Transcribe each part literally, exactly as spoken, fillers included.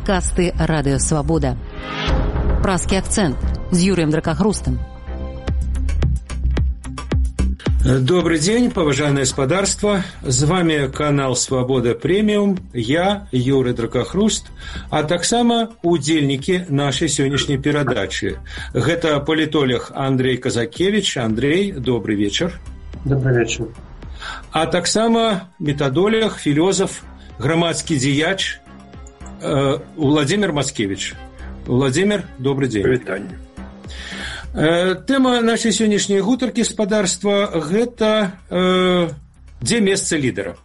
Падкасты Радыё Свабода. Празкі акцэнт з Юрыем Дракахрустам. Добрый день, поважанное господарство. С вами канал Свобода Премиум. Я, Юрий Дракахруст, а таксама удзельнікі нашай сённяшняй перадачы. Гэта палітолог Андрей Казакевич. Андрей, добрый вечер. Добрый вечер. А таксама методолог, філёзаф, грамадскі дзеяч э, Владимир Мацкевич. Владимир, добрый день. Вітанне. Тэма нашай сённяшняй гутаркі спадарства гэта э, дзе месца лідара.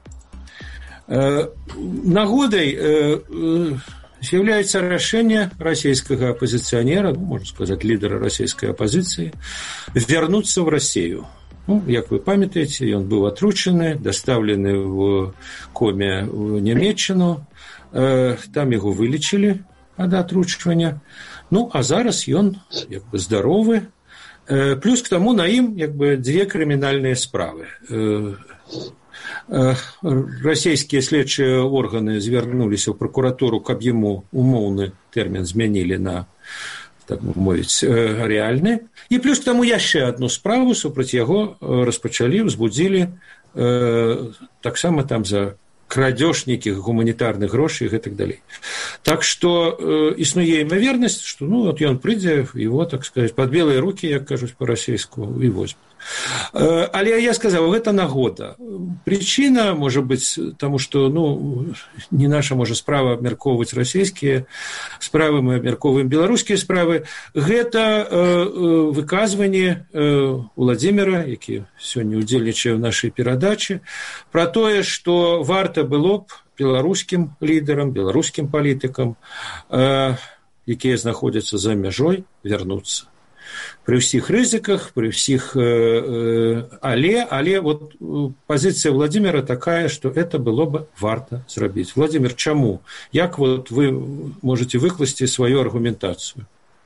Э, нагодай э, з'яўляецца рашэнне расійскага апозіцыянера, ну, можна сказаць, лідара расійскай апозіцыі, вярнуцца ў Расію. Ну, як вы памятаеце, ён быў атручаны, дастаўлены в коме ў Нямецчыну, э, там яго вылечылі ад атручвання. Ну, а зараз ён як бы здаровы. Э, плюс к таму на ім як бы дзве крымінальныя справы. Э, э, расійскія следчыя органы звярнуліся ў пракуратуру, каб яму умоўны тэрмін змянілі на, так мовіць, э, рэальны. І плюс к таму яшчэ адну справу супраць яго распачалі, узбудзілі э, таксама там за крадёж нейкіх гуманітарных грошай і гэтак далей. Так што э, існуе імавернасць, што ну, от ён прыйдзе, его, так сказаць, пад белыя рукі, як кажуць па-расейску, і возьме. Э, але я сказаў, гэта нагода. Прычына, можа быць, таму што ну, не наша, можа, справа абмяркоўваць расійскія справы, мы абмяркоўваем беларускія справы. Гэта э, выказванне э, Владимира, які сёння удзельнічае ў нашай перадачы, пра тое, што варта было б беларускім лідарам, беларускім палітыкам, э, якія знаходзяцца за мяжой, вярнуцца. Пры ўсіх рызыках, пры ўсіх... Э, э, але, але вот пазіцыя Владимира такая, што это было бы варта зрабіць. Владимир, чаму? Як вот вы можете выкласці сваю аргументацыю?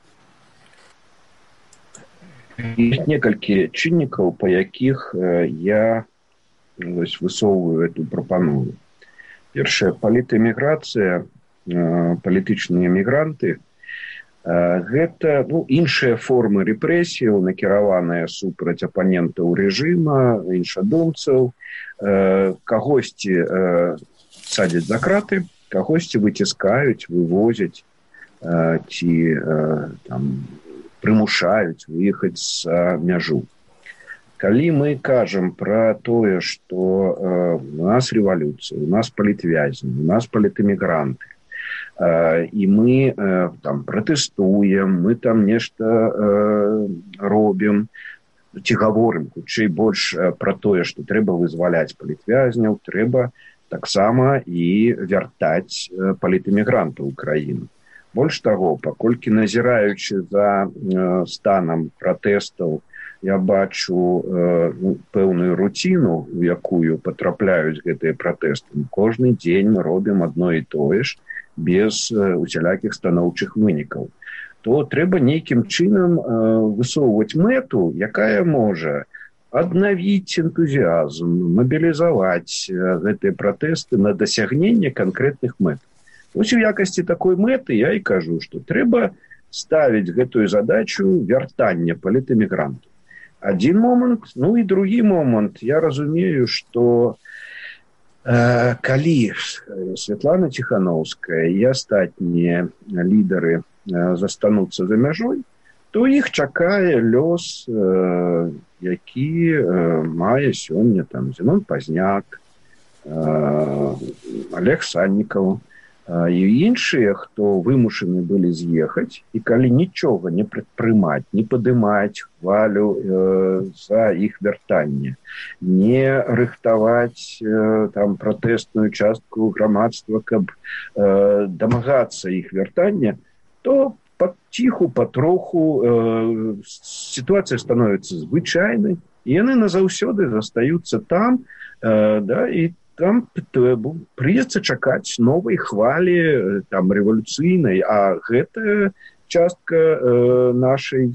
Есть некалькі чыннікаў, па якіх я вось, высоўваю эту прапанову. Першае, палітэміграцыя, палітычныя мігранты, гэта ну, іншыя формы рэпрэсіяў, накіраваныя супраць апанентаў рэжыма, іншадумцаў, кагосьці садзяць за краты, кагосьці выціскаюць, вывозяць ці там, прымушаюць выехаць з мяжу. Калі мы кажам пра тое, што э, у нас рэвалюцыя, у нас палітвязні, у нас палітэмігранты, э, і мы э, там пратэстуем, мы там нешта э, робім, ці гаворым, хутчэй больш э, пра тое, што трэба вызваляць палітвязняў, трэба таксама і вяртаць э, палітэмігрантаў у краіну. Больш таго, паколькі назіраючы за э, станам пратэстаў, я бачу э, ну, пэўную руціну, у якую патрапляюць гэтыя пратэсты. Кожны дзень мы робім адно і тое ж, без э, усялякіх станоўчых вынікаў. То трэба нейкім чынам э, высоўваць мэту, якая можа аднавіць энтузіазм, мабілізаваць э, гэтыя пратэсты на дасягненне канкрэтных мэт. Вось у якасці такой мэты я і кажу, што трэба ставіць гэтую задачу вяртання палітэмігрантаў. Один момент, ну и другі момент. Я разумею, што э, калі Святлана Ціхановская і астатнія лідары э, застануцца за мяжой, то іх чакае лёс, э, які э, мае сёння там Зенон Пазняк, э, Олег Саннікаў, і іншыя, хто вымушаны былі з'ехаць, і калі нічога не прадпрымаць, не падымаць хвалю э, за іх вяртанне, не рыхтаваць э, там пратэсную частку грамадства, каб э, дамагацца іх вяртання, то паціху, патроху э, сітуацыя становіцца звычайнай, і яны назаўсёды застаюцца там, э, да, і там прыйдзецца чакаць новай хвалі там рэвалюцыйнай, а гэтая частка э, нашай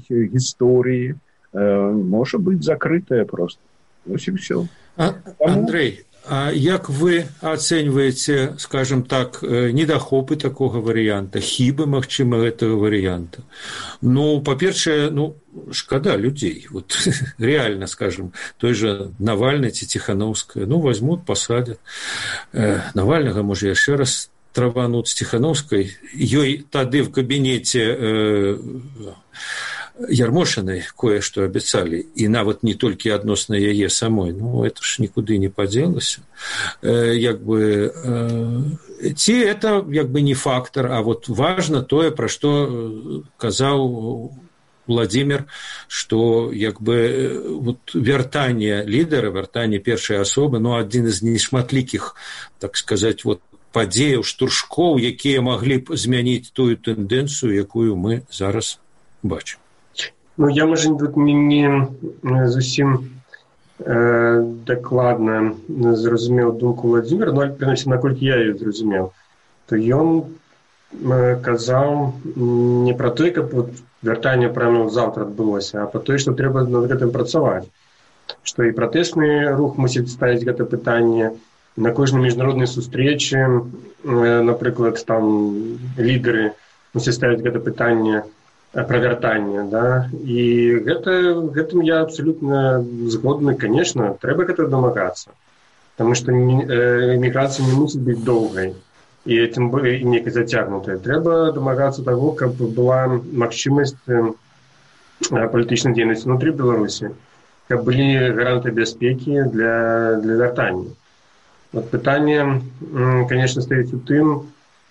гісторыі э, можа быць закрытая проста. Вось і ўсё. А, Андрей, А як вы ацэньваеце, скажем так, недахопы такога варыянта, хібы, магчыма, гэтага варыянта? Ну, па-першае, ну, шкада людзей. Вот, реально, скажем, той же Навальный ці Ціхановская, ну, возьмут, посадят. Навальнага, можа, яшчэ раз травануць з Ціхановскай. Ёй тады в кабінеце э, Ярмошинай кое-што абяцалі, і нават не толькі адносна яе самой, ну, это ж нікуды не падзелася. Э, як бы, э, ці это, як бы, не фактор, а вот важна тое, пра што казаў Владимир, што, як бы, вот вяртанне лідара, вяртанне першай асобы, ну, адзін з нешматлікіх, так сказаць, вот, падзеяў, штуршкоў, якія маглі б змяніць тую тэндэнцыю, якую мы зараз бачым. Ну, я, можа, тут не, не зусім э, дакладна зразумеў думку Владимира, но, прынамсі, наколькі я ее зразумеў, то ён э, казаў не пра тое, каб вот, вяртанне прямо заўтра адбылося, а пра тое, што трэба над гэтым працаваць. Што і пратэсны рух мусіць ставіць гэта пытанне, на кожнай міжнароднай сустрэчы, э, напрыклад, там лідары мусяць ставіць гэта пытанне пра вяртанне, да, і гэта, гэтым я абсалютна згодны, конечно, трэба гэта дамагацца, таму што эміграцыя не мусіць быць доўгай і тым болей і некай зацягнутай. Трэба дамагацца таго, каб была магчымасць палітычнай дзейнасці ўнутры Беларусі, каб былі гаранты бяспекі для, для вяртання. Вот пытанне, конечно, стаіць у тым,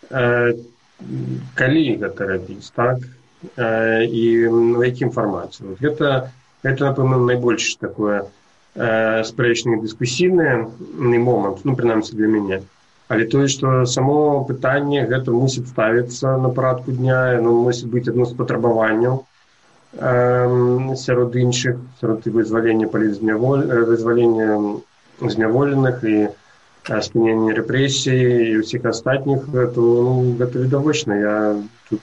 калі гэта рабіць, так, і в якім фармаце. Вот гэта, гэта, напэўна, найбольш такое э, спрэчнае дыскусійнае момант, ну, прынамсі для мяне. Але тое, што само пытанне гэта мусіць ставіцца на парадку дня, оно мусіць быць адно з патрабаванняў э, сярод іншых, сярод вызвалення палітзняволь... вызвалення зняволеных і спынення рэпрэсій і ўсіх астатніх, то ну, гэта відавочна. Я тут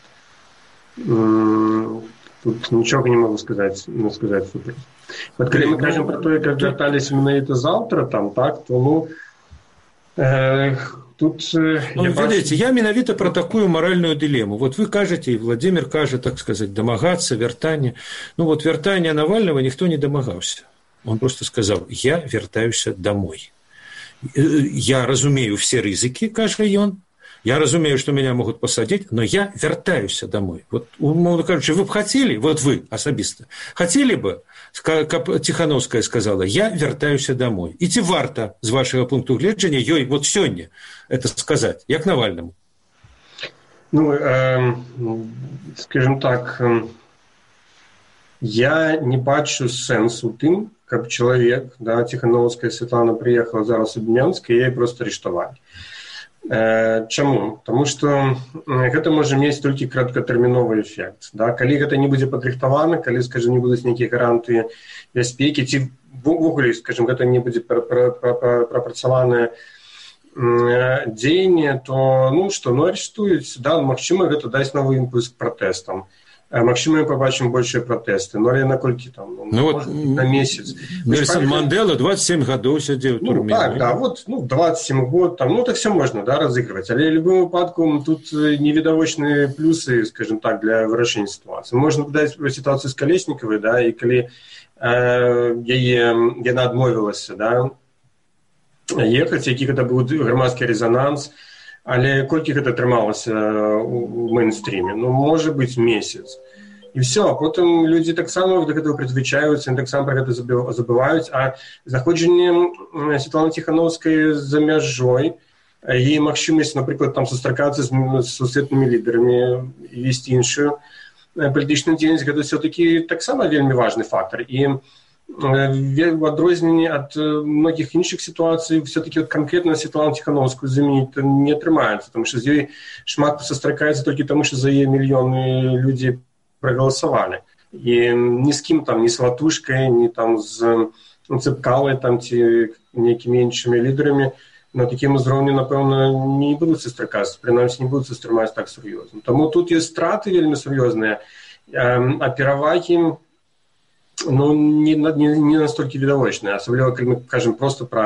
тут нічога не могу сказаць, не сказаць супер. Вот калі мы кажем про тое, как вярталіся менавіта заўтра, там, так, то, ну, э, тут... Э, ну, я видите, бачу... я менавіта про такую моральную дилемму. Вот вы кажете, и Владимир кажет, так сказать, домагаться, вяртание. Ну, вот вяртание Навального никто не домагался. Он просто сказал, я вяртаюся домой. Я разумею все рызыкі, кажа ён. Я разумею, что меня могут посадить, но я вяртаюся домой. Вот, умовно кажучи, вы бы хотели, вот вы особисто, хотели бы, как Тихановская сказала, я вяртаюся домой. И ці варта, с вашего пункта гледжання, ёй вот сёння это сказать, як Навальному? Ну, э, скажем так, э, я не бачу сенсу тым, каб чалавек, да, Тихановская Светлана приехала зараз у Днянск, и ей просто арыштавалі. Чаму? Таму што гэта можа мець толькі краткатэрміновы эфект. Да? Калі гэта не будзе падрыхтавана, калі, скажем, не будуць нейкія гаранты бяспекі, ці ввогуле, скажем, гэта не будзе прапрацаванае дзеянне, то, ну, што, ну, арыштуюць, да, магчыма, гэта дасць новы імпульс к пратэстам. Магчыма, мы побачым большыя пратэсты, но але наколькі там, ну, ну вот, на месяц. Нельсон Мандела двадцать семь гадоў сядзеў у турме. Ну, так, да, вот, ну, двадцать семь год, там, ну, это все можно, да, разыгрывать. Але в любом выпадку тут невідавочныя плюсы, скажем так, для вырашэння ситуации. Можно даць ситуацию с Колесниковой, да, и коли э, яе, яна адмовілася, да, ехаць, які гэта быў грамадскі резонанс, але колькі гэта атрымалася ў мейнстріме? Ну, можа быць, месяц. І все, а потым людзі таксама да гэтага прызвычаюцца, яны таксама пра гэта забываюць, а заходжанне Светланы Тихановскай за мяжой, яе магчымасць, напрыклад, там сустракацца з сусветнымі лідарамі і весці іншую палітычную дзейнасць, гэта все-таки таксама вельмі важны фактор. І в адрозненні ад многіх іншых сітуацый все-таки вот конкретно Светлану Тихановскую заменить не атрымаецца, потому что з ёй шмат сустракаецца толькі таму, што за яе мільёны людзей прагаласавалі. І ні з кім там, ні з Ватушкай, ні там з ну, Цыпкалай там ці нейкімі іншымі лідарамі на такім узроўні, напэўна, не будуць сустракацца, прынамсі не будуць успрымаць так сур'ёзна. Таму тут ёсць страты вельмі сур'ёзныя, а перавагі ну, не, не, не настолько відавочныя, асабліва, калі мы кажам просто пра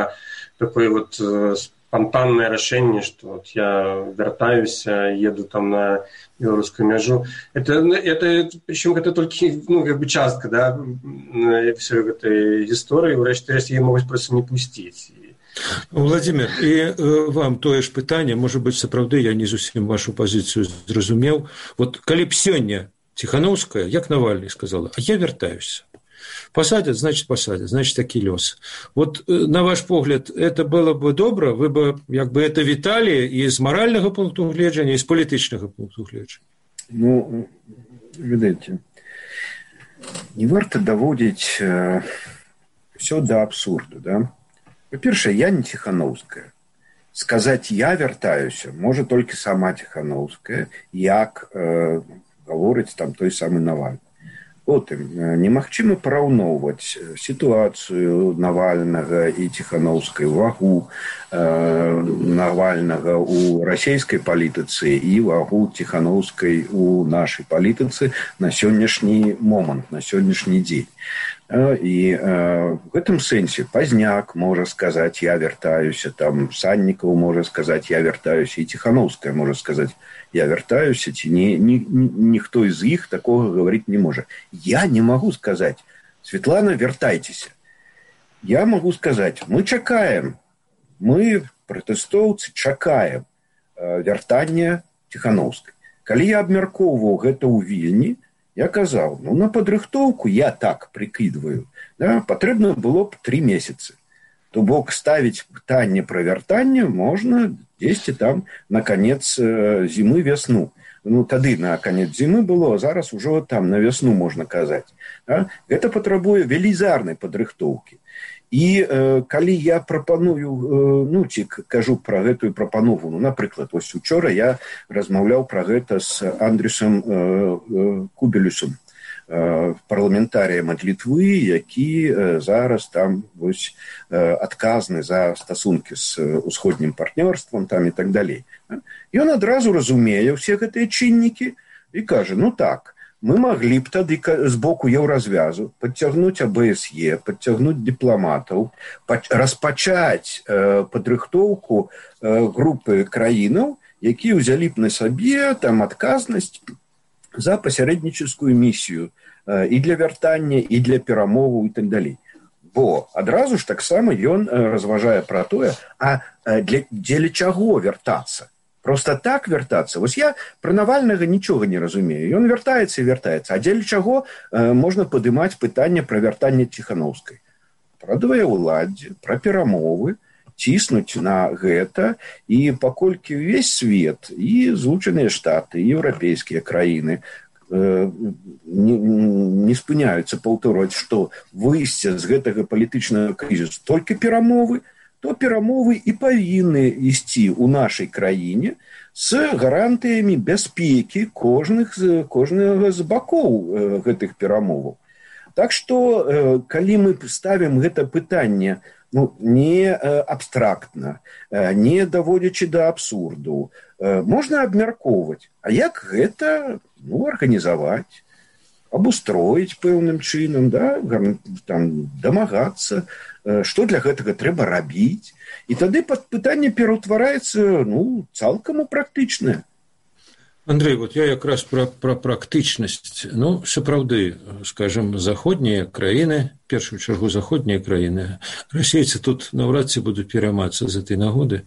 такое вот спонтанное решение, что вот я вертаюсь, еду там на белорусскую мяжу. Это, это причем это только, ну, как бы частка, да, всей этой истории, врешті її можуть просто не пустить. Владимир, і е, вам тое ж пытанне, можа быць, сапраўды я не зусім вашу пазіцыю зразумеў. Вот калі б сёння Тихановская, як Навальный сказала, а я вяртаюся. Посадят, значит, посадят, значит, такі лёс. Вот, э, на ваш погляд, это было бы добра, вы бы, як бы, это віталі і з маральнага пункту гледжання, і з палітычнага пункту гледжання? Ну, видите, не варта доводить э, все до абсурда, да? Во-первых, я не Тихановская. Сказать «я вертаюся» может только сама Тихановская, як э, говорить там той самый Навальный. Потым немагчыма параўноўваць сітуацыю Навальнага і Тихановскай, вагу э, Навальнага ў расійскай палітыцы і вагу Тихановскай у нашай палітыцы на сённяшні момант, на сённяшні дзень. І э, в гэтым сэнсе Пазняк можа сказаць «я вяртаюся», там Саннікаў можа сказаць «я вяртаюся», і Тихановская можа сказаць «я вяртаюся», ці ні, ні, ніхто з іх такога гаварыць не можа. Я не магу сказаць «Светлана, вяртайцеся». Я магу сказаць «мы чакаем, мы, пратэстоўцы, чакаем э, вяртання Тихановскай». Калі я абмяркоўваў гэта ў Вільні, я казаў, ну, на падрыхтоўку я так прыкідваю, да, патрэбна было б тры месяцы. То бок ставіць пытанне пра вяртанне можна дзесьці там на канец э, зімы, вясну. Ну, тады на канец зімы было, а зараз ужо там на вясну можна казаць. Да? Гэта патрабуе велізарнай падрыхтоўкі. І э, калі я прапаную, э, ну, ці кажу пра гэтую прапанову, ну, напрыклад, вось учора я размаўляў пра гэта з Андрюсам э, э, Кубелюсом, э, парламентарыем ад Літвы, які э, зараз там вось э, адказны за стасункі з усходнім партнёрствам там і так далей. Ён адразу разумее ўсе гэтыя чыннікі і кажа, ну так, мы маглі б тады з боку еўразвязу падцягнуць А Б С Е, падцягнуць дыпламатаў, распачаць э, падрыхтоўку э, групы краінаў, якія ўзялі б на сабе там адказнасць за пасярэднічаскую місію э, і для вяртання, і для перамоваў і так далей. Бо адразу ж таксама ён э, разважае пра тое, а э, для, дзеля чаго вяртацца? Просто так вяртацца. Вось я пра Навальнага нічога не разумею. Ён вяртаецца і вяртаецца. А дзеля чаго э, можна падымаць пытанне пра вяртанне Тихановскай? Пра двоеўладдзе, пра перамовы, ціснуць на гэта, і паколькі ўвесь свет, і Злучаныя Штаты, і еўрапейскія краіны э, не, не спыняюцца паўторваць, што выйсце з гэтага палітычнага крызісу толькі перамовы, то перамовы і павінны ісці ў нашай краіне з гарантыямі бяспекі кожных, кожнага з бакоў гэтых перамоваў. Так што, калі мы ставім гэта пытанне, ну, не абстрактна, не даводзячы да абсурду, можна абмяркоўваць, а як гэта, ну, арганізаваць, абустроіць пэўным чынам, да, там, дамагацца, што для гэтага трэба рабіць. І тады пытанне пераўтвараецца, ну, цалкам у практычнае. Андрей, вот я якраз пра, пра практычнасць. Ну, сапраўды, скажем, заходнія краіны, в першую чаргу заходнія краіны, расейцы тут наўрад ці будуць пераймацца з этой нагоды,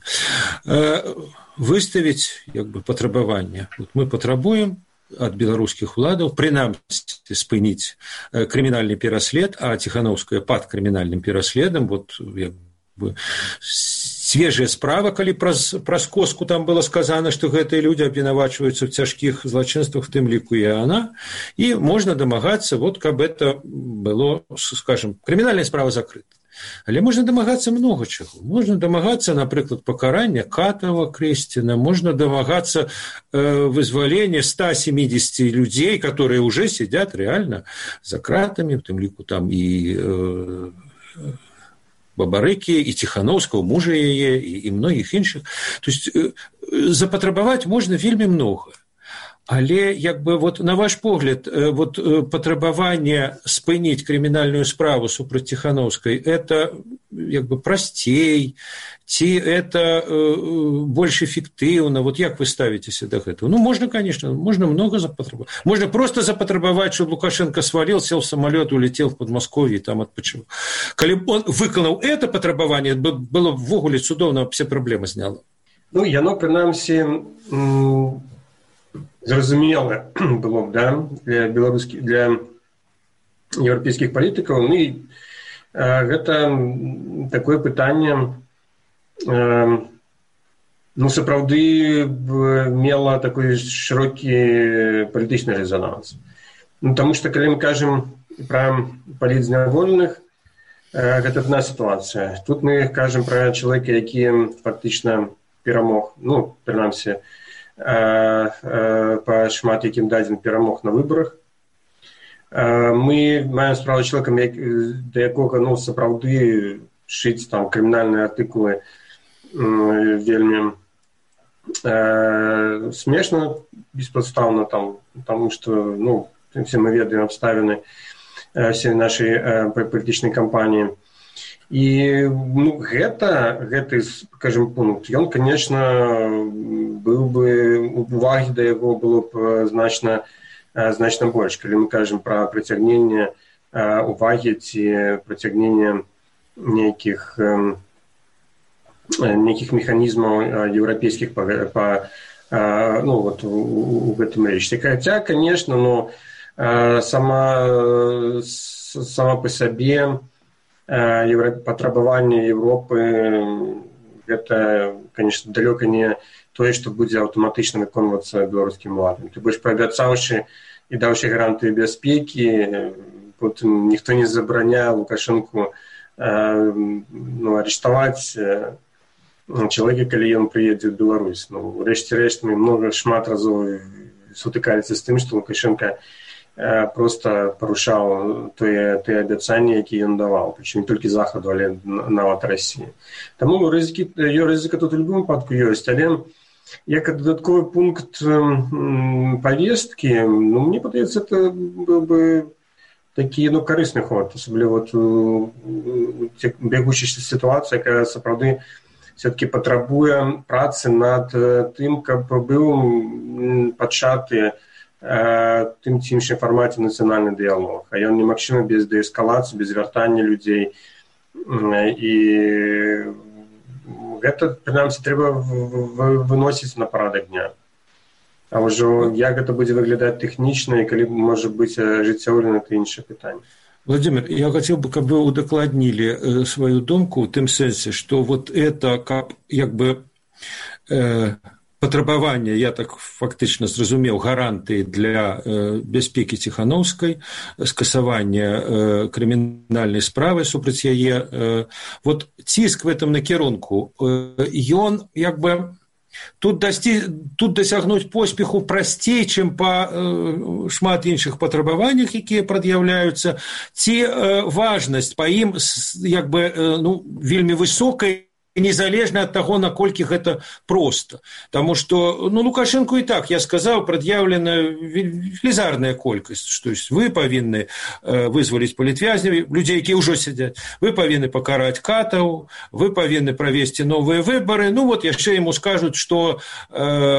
выставіць, як бы, патрабаванне. Вот мы патрабуем ад беларускіх уладаў, прынамсі спыніць крымінальны пераслед, а Тихановская пад крымінальным пераследам, вот, як бы, свежая справа, калі праз, праз коску там было сказано, што гэтыя людзі абвінавачваюцца ў цяжкіх злачынствах, в тым ліку і яна, і можна дамагацца, вот, каб это было, скажем, крымінальная справа закрыта. Але можна дамагацца многа чаго. Можна дамагацца, напрыклад, пакарання Катава Крэсціна, можна дамагацца э, вызвалення ста семидесяти людзей, которые уже сидят реально за кратами, в тым ліку там і э, Бабарыкі, і Тихановского, мужа яе, і, і многіх іншых. То есть э, запатрабаваць можна вельмі многа. Але, як бы, вот, на ваш погляд, вот, патрабаванне спыніць крымінальную справу супраць Тихановскай, это як бы прасцей, ці это э, больш эфектыўна, вот як вы ставіцеся да гэтага? Ну можна, конечно, можна много запатрабаваць, можна просто запатрабаваць, чтобы Лукашенко свалил, сел в самолет, улетел в Подмосковье и там отпочивал. Калі б он выканаў это патрабаванне, было б ввогуле цудоўна, все праблемы зняло. Ну яно прынамсі зразумела было б, да, для беларускіх, для еўрапейскіх палітыкаў. Ну і э, гэта такое пытанне э, ну сапраўды мела такой шырокі палітычны резонанс. Ну таму што калі мы кажам пра палітзняволеных, э, гэта адна сітуацыя. Тут мы кажам пра чалавека, які фактычна перамог, ну прынамсі па шмат якім дадзен перамог на выбарах. Мы маем справу з чалавекам, да якога ну, сапраўды шыць там крымінальныя артыкулы вельмі э, смешна, беспадстаўна, там, таму што ну, все мы ведаем абставіны всей нашай палітычнай кампаніі. І ну, гэта, гэты, скажем, пункт, ён, конечно, быў бы, увагі да яго было б значна, значна больш. Калі мы кажам пра прыцягненне увагі ці прыцягненне нейкіх, нейкіх механізмаў еўрапейскіх па, па, ну, вот, у, у гэтым рэчы. Хаця, конечно, но сама, сама па сабе патрабаванне Европы гэта, конечно, далёка не тое, што будзе аўтаматычна выконвацца беларускім уладам. Ты больш паабяцаўшы і даўшы гарантыі бяспекі, потым ніхто не забараняе Лукашэнку ну, арыштаваць чалавека, калі ён прыедзе ў Беларусь. Ну, рэшце рэшт, мы много шмат разоў сутыкаліся з тым, што Лукашенко просто парушаў тыя, тыя абяцанні, якія ён даваў, прычым не толькі Захаду, але нават Расіі. Таму рызыкі, рызыка тут у любым выпадку ёсць, але як дадатковы пункт павесткі, ну, мне падаецца, это быў бы такі ну, карысны ход, асабліва вот у бягучай сітуацыі, якая сапраўды все-таки патрабуе працы над тым, каб быў пачаты тым ці іншым фармаце нацыянальны дыялог. А ён немагчымы без дээскалацыі, без вяртання людзей. І гэта, прынамсі, трэба выносіць на парадак дня. А ўжо як гэта будзе выглядаць тэхнічна і калі можа быць ажыццёўлена, это іншае пытанне. Владимир, я хотел бы, каб вы удакладнілі сваю думку ў тым сэнсе, што вот это, каб, як бы, э, патрабаванне, я так фактычна зразумеў, гарантыі для э, бяспекі Ціханаўскай, скасавання э, крымінальнай справы супраць яе. Э, вот ціск в этом накірунку, э, ён, як бы, тут, дасці, тут дасягнуць поспеху прасцей, чым па э, шмат іншых патрабаваннях, якія прад'яўляюцца, ці э, важнасць па ім, як бы, э, ну, вельмі высокай, незалежна ад таго, наколькі гэта проста. Таму што, ну, Лукашенко і так, я сказаў, прад'яўлена велізарная колькасць, што вы павінны вызваліць палітвязняў, людзей, якія ўжо сядзяць, вы павінны пакараць катаў, вы павінны правесці новыя выбары, ну, вот яшчэ яму скажуць, што э,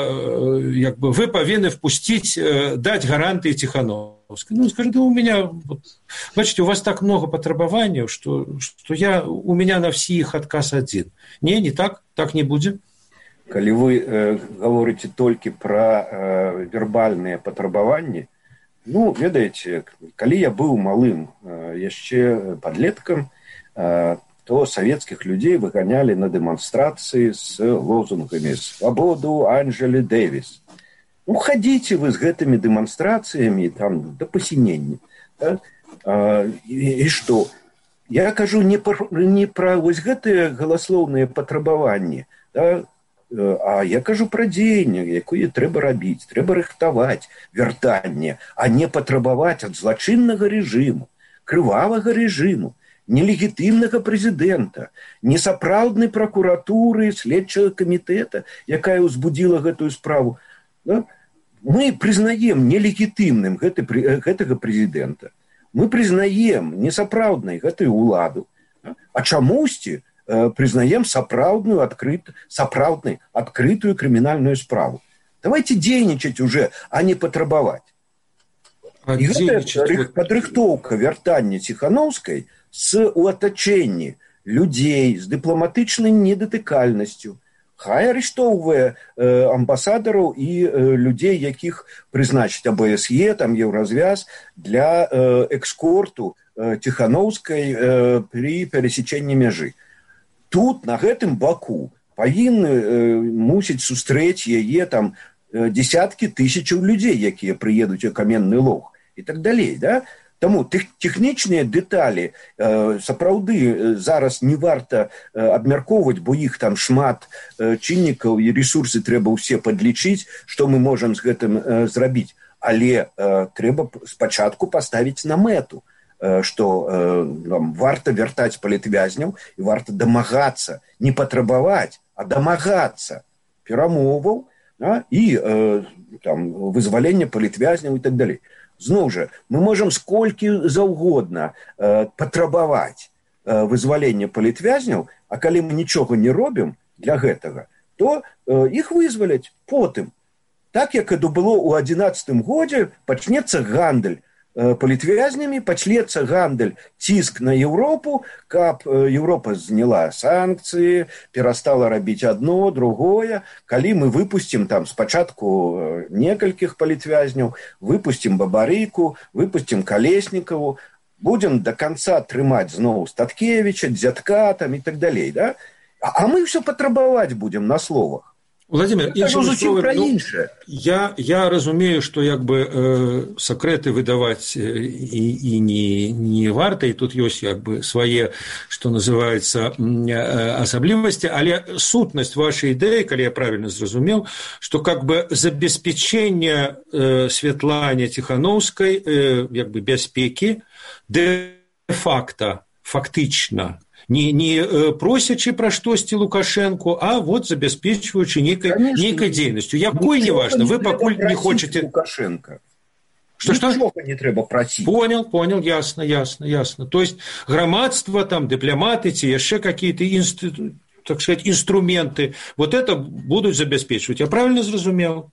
як бы, вы павінны впусціць, э, даць гарантыі Ціхановскай. Ну, скажите, у меня, вот, бачите, у вас так много потребований, что, что я, у меня на всех отказ один. Не, не так, так не будет. Калі вы э, говорите только про э, вербальные потребования, ну, ведаете, калі я был малым, э, яшчэ подлетком, э, то советских людей выгоняли на демонстрации с лозунгами «Свободу, Анджели Дэвис». Ну, ходите вы с гэтымі демонстрациями там, до посинения. Да? А, и, и что? Я кажу не про, не про вось гэтыя галаслоўныя патрабаванні, да? А я кажу про дзеянне, якое трэба рабіць. Трэба рыхтаваць вяртанне, а не патрабаваць ад злачыннага рэжыму, крывавага рэжыму, нелегітымнага прэзідэнта, несапраўднай пракуратуры, следчага камітэта, якая ўзбудзіла гэтую справу. Да? Мы признаем нелегітымным гэты, гэтага прэзідэнта. Мы признаем несапраўднай гэтую ўладу. Да? а чамусьці э, прызнаем сапраўдную адкрыт, сапраўдную адкрытую крымінальную справу. Давайте дзейнічаць уже, а не патрабаваць. А і гэта падрыхтоўка вяртання Ціханаўскай з уатачэнні людзей з дыпламатычнай недатыкальнасцю. Хай арыштоўвае э, амбасадараў і э, людзей, якіх прызначыць А Б С Е, там Еўразвяз, для э, экскорту э, Ціханаўскай э, пры перасечэнні мяжы. Тут, на гэтым баку, павінны э, мусіць сустрэць яе там э, десяткі тысячаў людзей, якія прыедуць у Каменны Лог і так далей, да? Таму тэхнічныя дэталі э, сапраўды э, зараз не варта э, абмяркоўваць, бо іх там шмат э, чыннікаў і рэсурсы трэба ўсе падлічыць, што мы можам з гэтым э, зрабіць. Але э, трэба спачатку паставіць на мэту, э, што э, нам варта вяртаць палітвязняў і варта дамагацца, не патрабаваць, а дамагацца перамоваў, да? І э, там, вызвалення палітвязняў і так далей. Зноў жа, мы можам сколькі заўгодна э, патрабаваць э, вызвалення палітвязняў, а калі мы нічога не робім для гэтага, то э, іх вызваляць потым. Так, як это было ў адзінаццатым годзе, пачнецца гандаль э, палітвязнямі, пачнецца гандаль, ціск на Еўропу, каб э, Еўропа зняла санкцыі, перастала рабіць адно, другое. Калі мы выпусцім там спачатку э, некалькіх палітвязняў, выпусцім Бабарыку, выпусцім Калеснікаву, будзем да канца трымаць зноў Статкевіча, Дзядка там і так далей, да? А, а мы ўсё патрабаваць будзем на словах. Владимир, словом, ну, я, я разумею, что як бы э, сакрэты выдаваць і, і не, не варта, і тут ёсць як бы свае, што называецца, э, асаблівасці, але сутнасць вашай ідэі, калі я правильно зразумеў, што как бы забеспячэнне э, Святлане Ціханаўскай э, як бы бяспекі дэ-факта, фактычна, не, не просячы пра штосьці Лукашэнку, а вот забяспечваючы нейкай, нейкай дзейнасцю. Якой не важна, вы пакуль не хочаце... Лукашенко. Что, что? Ничего не трэба просить. Понял, понял, ясно, ясно, ясно. То есть громадство, там, дипломаты, еще какие-то институ... так сказать, инструменты, вот это будут забеспечивать. Я правильно зразумел?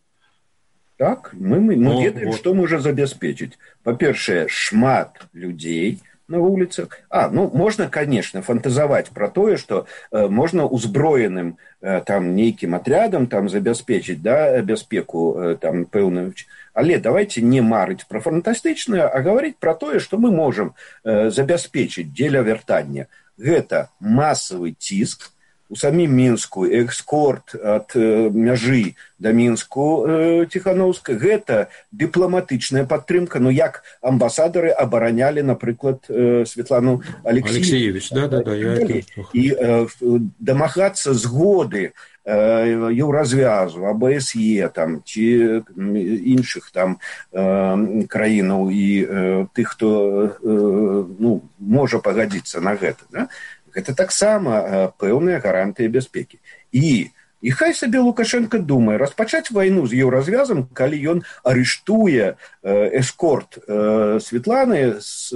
Так, мы, мы, мы О, ведаем, вот. Что можа забяспечыць. Па-першае, шмат людзей на улицах. А, ну, можно, конечно, фантазовать про то, что э, можно узброенным э, там нейким отрядом там забяспечить, да, бяспеку э, там пэўную. Але давайте не марыць про фантастычнае, а говорить про то, что мы можем э, забяспечить дзеля вяртання. Гэта массовый ціск у самім Мінску, экскорт ад э, мяжы да Мінску э, Ціханаўскай. Гэта дыпламатычная падтрымка, ну як амбасадары абаранялі, напрыклад, э, Светлану Алексеевич. Да, да, да, я это... І э, дамагацца згоды э, Еўразвязу, А Б С Е, там, ці іншых там э, краінаў і э, тых, хто э, ну, можа пагадзіцца на гэта, да? Гэта таксама пэўная гарантыя бяспекі. І, і хай сабе Лукашенко думае, распачаць вайну з Еўразвязам, калі ён арыштуе эскорт Светланы,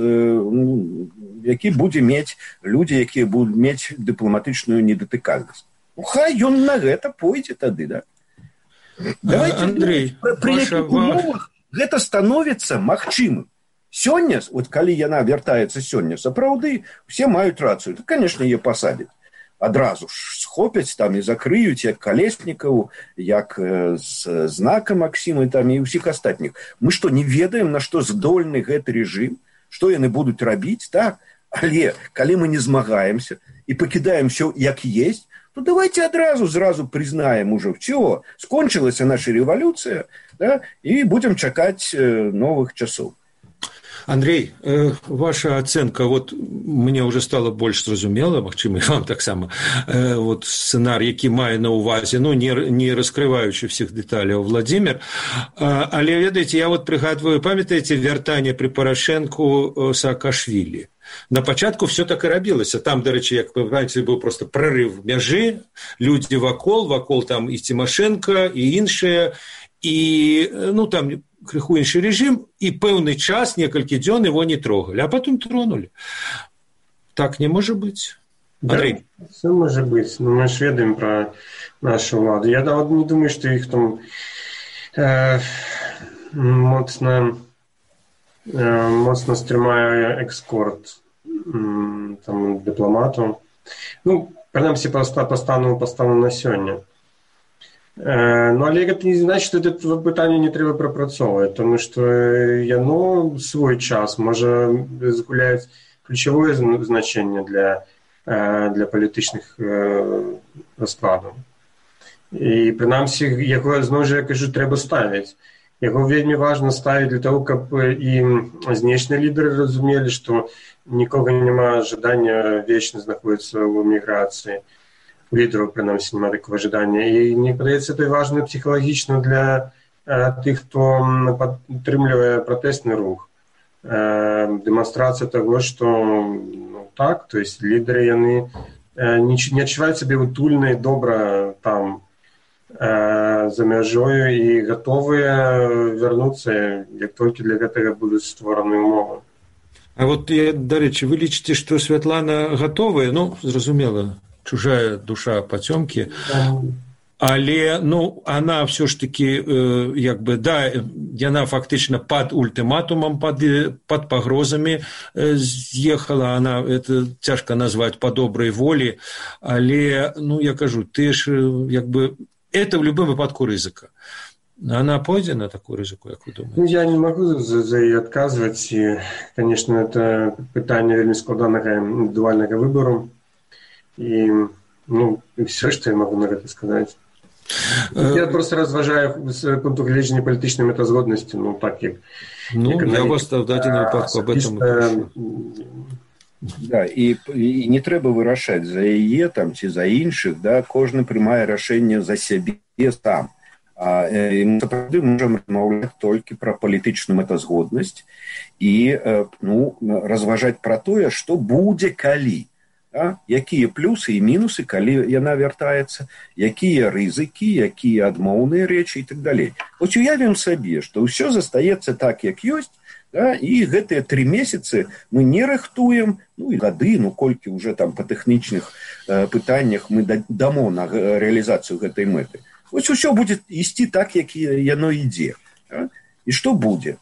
які будзе мець людзі, якія будуць мець дыпламатычную недатыкальнасць. Ну, хай ён на гэта пойдзе тады, да? Давайте, Андрей, пры якіх умовах гэта становіцца магчымым. Сёння, вот калі яна вяртаецца сёння, сапраўды, все маюць рацыю. То, конечно, яе пасадзяць. Адразу ж схопяць там і закрыюць, як Калеснікаву, як э, з Знакам Максіма там, і ўсіх астатніх. Мы што, не ведаем, на што здольны гэты рэжым? Што яны будуць рабіць? Так? Але калі мы не змагаемся і пакідаем всё як есть, то давайте адразу зразу признаем уже, все, скончылася наша рэвалюцыя, да, і будем чакаць э, новых часоў. Андрей, э, ваша ацэнка, вот мне уже стало больш зразумела, магчыма, і вам таксама, э, вот сцэнар, які мае на увазе, ну, не, не раскрываючы всіх дэталяў Владимир, а, але, ведаеце, я вот прыгадваю, памятаеце вяртанне пры Парашэнку Саакашвілі? На пачатку все так і рабілася. Там, дарэчы, як вы памятаеце, быў просто прорыв мяжы, людзі вакол, вакол там і Цімашэнка, і іншыя, і, ну, там крыху іншы рэжым, і пэўны час, некалькі дзён его не трогали, а потом тронули. Так не можа быць. Андрей. Да, все может быть. Но мы же ведаем про нашу владу. Я да, не думаю, что их там э, моцно, э, моцно стрымае экскорт э, там, дипломату. Ну, принаймні, по, по стану, по стану на сёння. Э, ну, але гэта не значит, что это пытанне не трэба прапрацоўваць, тому што яно свой час можа згуляць ключавое значэнне для для палітычных раскладаў. І, прынамсі, яго, зноў жа, я кажу, трэба ставіць. Яго вельмі важна ставіць для того, каб і знешнія лідары разумелі, што нікога няма жадання вечна знаходіцца ў эміграцыі. У лідараў, прынамсі, няма такого жадання. І мне падаецца, это важна псіхалагічна для тых, хто падтрымлівае пратэсны рух. Дэманстрацыя таго, што ну, так, то есть лідары яны не, не адчуваюць сабе утульна і добра там э, за мяжою і гатовыя вярнуцца, як толькі для гэтага будуць створаны ўмовы. А вот, я, дарэчы, вы лічыце, што Святлана гатовая? Ну, зразумела, чужая душа пацёмкі. Да. Але, ну, она все ж таки, э, як бы, да, яна фактично под ультиматумом, под, под погрозами э, з'ехала, она, это тяжко назвать по доброй воле, але, ну, я кажу, ты ж, як бы, это в любом выпадку рызыка. Она пойдзе на такую рызыку, як вы думаете? Ну, я не могу за, за ее отказывать, и, конечно, это пытание вельмі складанага индивидуального выбору, и, ну, и все, что я могу на это сказать. Я просто разважаю з пункту гледжання палітичної метазгодності, ну так як... Ну, як я вас в дадзеным выпадку об этом прошу. Да, і, і не трэба вырашаць за яе там ці за іншых, да, кожны прымае рашэнне за сябе сам. А мы сапраўды можам размаўляць толькі пра палітычную мэтазгоднасць і ну, разважаць пра тое, што будзе калі. А? Якія плюсы і мінусы, калі яна вяртаецца, якія рызыкі, якія адмоўныя рэчы і так далей. Вось уявім сабе, што ўсё застаецца так, як ёсць, да? І гэтыя тры месяцы мы не рыхтуем, ну і гады, ну колькі ўжо там па тэхнічных э, пытаннях мы дамо на рэалізацыю гэтай мэты. Вось усё будзе ісці так, як яно ідзе. Да? І што будзе?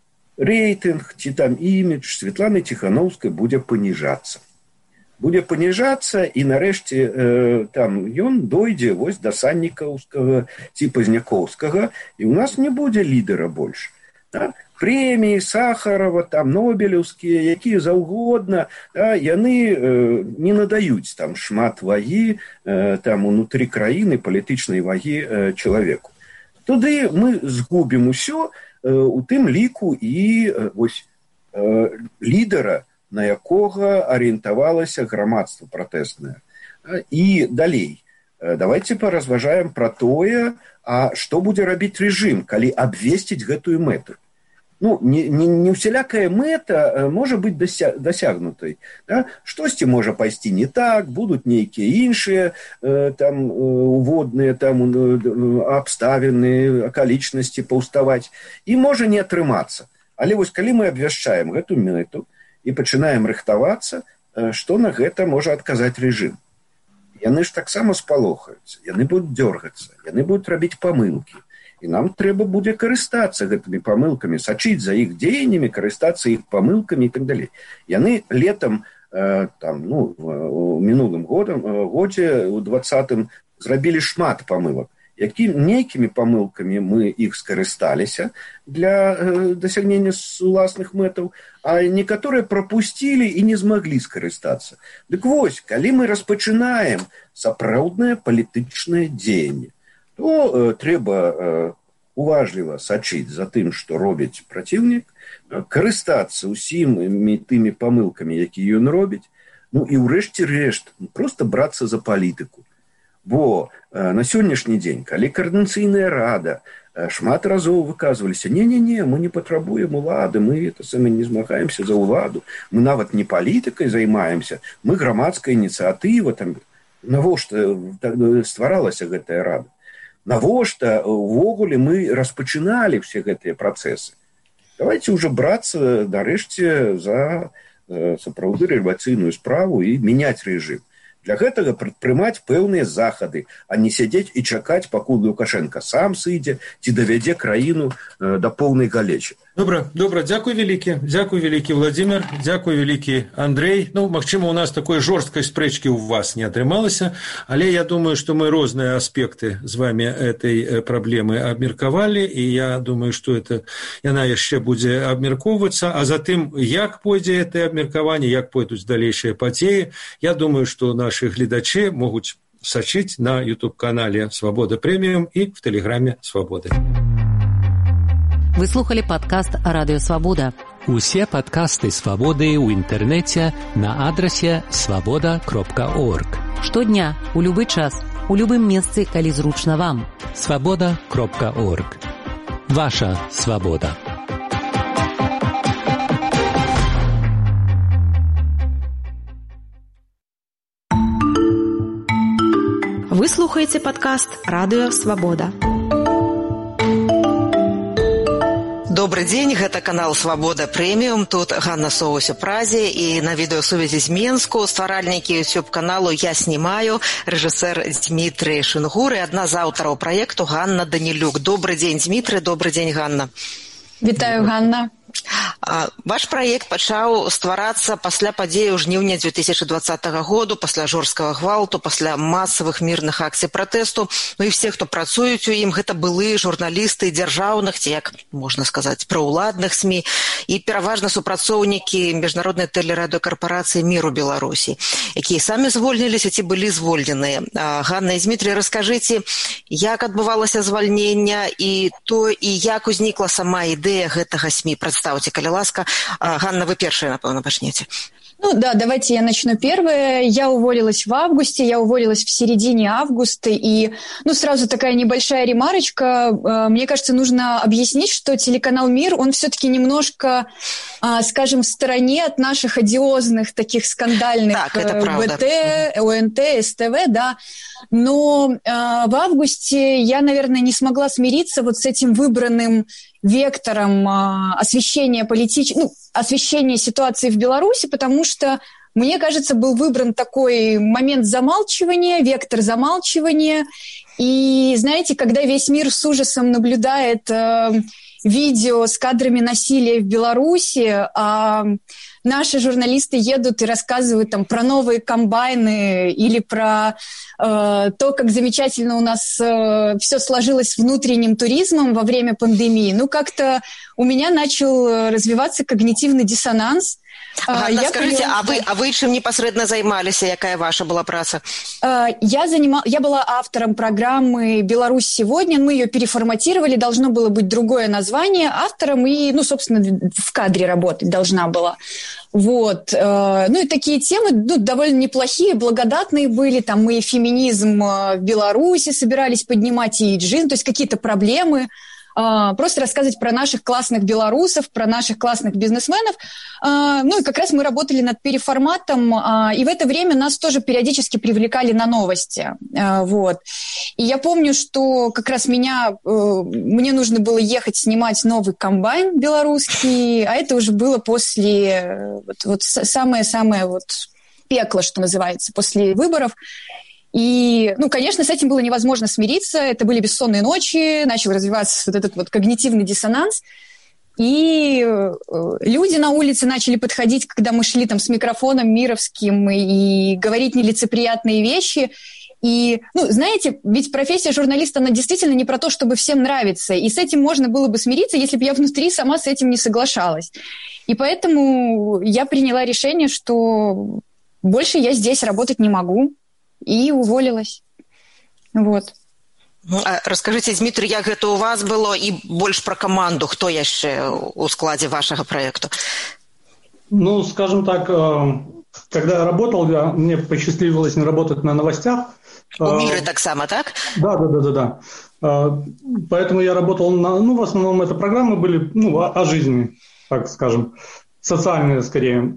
Рэйтынг ці там імідж Светланы Ціханаўскай будзе паніжацца. Будзе паніжацца, і нарэшце э, там ён дойдзе вось да Саннікаўскага ці Пазнякоўскага, і ў нас не будзе лідара больш. Да? Прэміі, Сахарова, там, Нобелеўскія, якія заўгодна, да, яны э, не надаюць там шмат вагі э, там унутры краіны, палітычнай вагі э, чалавеку. Туды мы згубім усё, э, у тым ліку і э, вось э, лідара, на якога арыентавалася грамадства пратэснае. І далей. Давайте паразважаем пра тое, а што будзе рабіць рэжым, калі абвесціць гэтую мэту. Ну, не, не, не усялякая мэта можа быць дасягнутай. Да? Штосьці можа пайсці не так, будуць нейкія іншыя там, уводныя там, абставіны, акалічнасці паўставаць. І можа не атрымацца. Але вось калі мы абвяшчаем гэту мэту, і пачынаем рыхтавацца, што на гэта можа адказаць рэжым. Яны ж таксама спалохаюцца, яны будуць дзёргацца, яны будуць рабіць памылкі. І нам трэба будзе карыстацца гэтымі памылкамі, сачыць за іх дзеяннямі, карыстацца іх памылкамі і так далей. Яны летам, э, там, ну, у мінулым годам, годзе, у двадцатым, зрабілі шмат памылак. Якім, нейкімі памылкамі мы іх скарысталіся для э, дасягнення уласных мэтаў, а некаторыя прапусцілі і не змаглі скарыстацца. Дык вось, калі мы распачынаем сапраўднае палітычнае дзеянне, то э, трэба э, уважліва сачыць за тым, што робіць праціўнік, э, карыстацца ўсімі тымі памылкамі, якія ён робіць, ну і ўрэшце рэшт проста брацца за палітыку. Бо э, на сённяшні дзень, калі каардынацыйная рада э, шмат разоў выказваліся, не-не-не, мы не патрабуем улады, мы это самі не змагаемся за ўладу, мы нават не палітыкай займаемся, мы грамадская ініцыятыва, там, навошта стваралася гэтая рада? Навошта увогуле мы распачыналі все гэтыя працэсы? Давайте ўжо брацца, нарэшце, за э, сапраўды рэвалюцыйную справу і мяняць рэжым. Для гэтага прадпрымаць пэўныя захады, а не сядзець і чакаць, пакуль Лукашенко сам сыдзе ці давядзе краіну э, да поўнай галечы. Добра, добра, дзякуй вялікі, дзякуй вялікі Владзімир, дзякуй вялікі Андрей. Ну, магчыма, у нас такой жорсткай спрэчкі ў вас не атрымалася, але я думаю, што мы розныя аспекты з вами этой праблемы абмеркавалі, і я думаю, што это яна яшчэ будзе абмяркоўвацца, а затым, як пойдзе гэтае абмеркаванне, як пойдуць далейшыя падзеі, я думаю, што наш Наши глядачи могут сочить на YouTube-канале «Свобода премиум» и в Телеграме «Свободы». Вы слухали подкаст «Радио Свобода». Усе подкасты «Свободы» ў інтэрнэце на адрасе свобода кропка орг. Штодня, у любы час, у любым месцы, калі зручна вам. свобода кропка орг. Ваша свобода. Вы слухаеце падкаст «Радыё Свабода». Добрый дзень, гэта канал «Свобода премиум». Тут Ганна Соус у Празе і на відэасувязі з Менску стваральнікі YouTube-каналу «Я снимаю», рэжысэр Дмітрый Шынгур і адна з аўтараў праекту Ганна Данілюк. Добрый дзень, Дмітрый, добрый дзень, Ганна. Вітаю, Ганна. Ваш праект пачаў стварацца пасля падзеяў жніўня две тысячи двадцатого году, пасля жорсткага гвалту, пасля масавых мірных акцый пратэсту. Ну і все, хто працуюць у ім, гэта былыя журналісты дзяржаўных, ці як можна сказаць, праўладных СМІ і пераважна супрацоўнікі міжнароднай тэлерадыёкарпарацыі «Мір» у Беларусі, якія самі звольніліся ці былі звольненыя. Ганна і Дмітрий, раскажыце, як адбывалася звальнення і то, і як узнікла сама ідэя гэтага СМІ. Представьте, коли ласка. Ганна, вы первая, напевно, начнете. Ну да, давайте я начну первое. Я уволилась в августе, я уволилась в середине августа, и, ну, сразу такая небольшая ремарочка. Мне кажется, нужно объяснить, что телеканал «Мир», он все-таки немножко, скажем, в стороне от наших одиозных таких скандальных так, ВТ, ОНТ, СТВ, да. Но в августе я, наверное, не смогла смириться вот с этим выбранным вектором освещения политич... ну, освещения ситуации в Беларуси, потому что, мне кажется, был выбран такой момент замалчивания, вектор замалчивания. И, знаете, когда весь мир с ужасом наблюдает э, видео с кадрами насилия в Беларуси, а наши журналисты едут и рассказывают там про новые комбайны или про э, то, как замечательно у нас э, все сложилось с внутренним туризмом во время пандемии, ну, как-то у меня начал развиваться когнитивный диссонанс. Ганна, я скажите, поняла, а, вы, а вы чем непосредственно занимались? Какая ваша была праца? Я, занимал, я была автором программы «Беларусь сегодня». Мы ее переформатировали, должно было быть другое название. Автором и, ну, собственно, в кадре работать должна была. Вот. Ну и такие темы, ну, довольно неплохие, благодатные были. Там мы и феминизм в Беларуси собирались поднимать, и джин, то есть какие-то проблемы. Просто рассказывать про наших классных белорусов, про наших классных бизнесменов. Ну и как раз мы работали над переформатом, и в это время нас тоже периодически привлекали на новости. Вот. И я помню, что как раз меня, мне нужно было ехать снимать новый комбайн белорусский, а это уже было после вот, вот самое-самое вот пекло, что называется, после выборов. И, ну, конечно, с этим было невозможно смириться. Это были бессонные ночи, начал развиваться вот этот вот когнитивный диссонанс. И люди на улице начали подходить, когда мы шли там с микрофоном мировским, и говорить нелицеприятные вещи. И, ну, знаете, ведь профессия журналиста, она действительно не про то, чтобы всем нравиться. И с этим можно было бы смириться, если бы я внутри сама с этим не соглашалась. И поэтому я приняла решение, что больше я здесь работать не могу. И уволилась. Вот. А расскажите, Дмитрий, як гэта у вас было, и больше про команду, кто яшчэ у складе вашего проекта? Ну, скажем так, когда я работал, я, мне посчастливилось не работать на новостях. У Мира так само, так? Да, да, да, да, да. Поэтому я работал на, ну, в основном это программы были, ну, о, о жизни, так скажем, социальные скорее.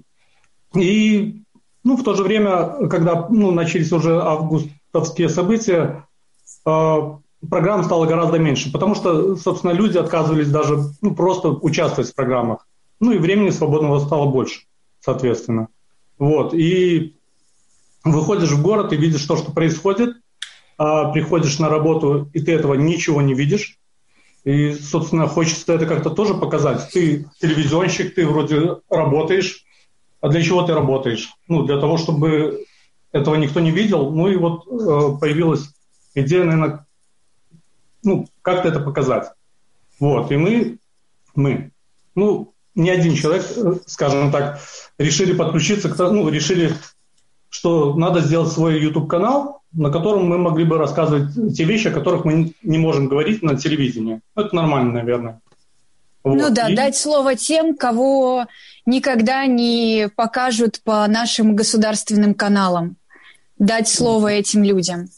И ну, в то же время, когда ну, начались уже августовские события, э, программ стало гораздо меньше, потому что, собственно, люди отказывались даже ну, просто участвовать в программах. Ну и времени свободного стало больше, соответственно. Вот. И выходишь в город и видишь то, что происходит, а приходишь на работу, и ты этого ничего не видишь. И, собственно, хочется это как-то тоже показать. Ты телевизионщик, ты вроде работаешь, а для чего ты работаешь? Ну, для того, чтобы этого никто не видел. Ну и вот э, появилась идея, наверное, ну, как-то это показать. Вот, и мы, мы, ну, не один человек, скажем так, решили подключиться, к, ну, решили, что надо сделать свой YouTube-канал, на котором мы могли бы рассказывать те вещи, о которых мы не можем говорить на телевидении. Это нормально, наверное. Вот. Ну да, и... дать слово тем, кого никогда не покажут по нашим государственным каналам. Дать слово этим людям.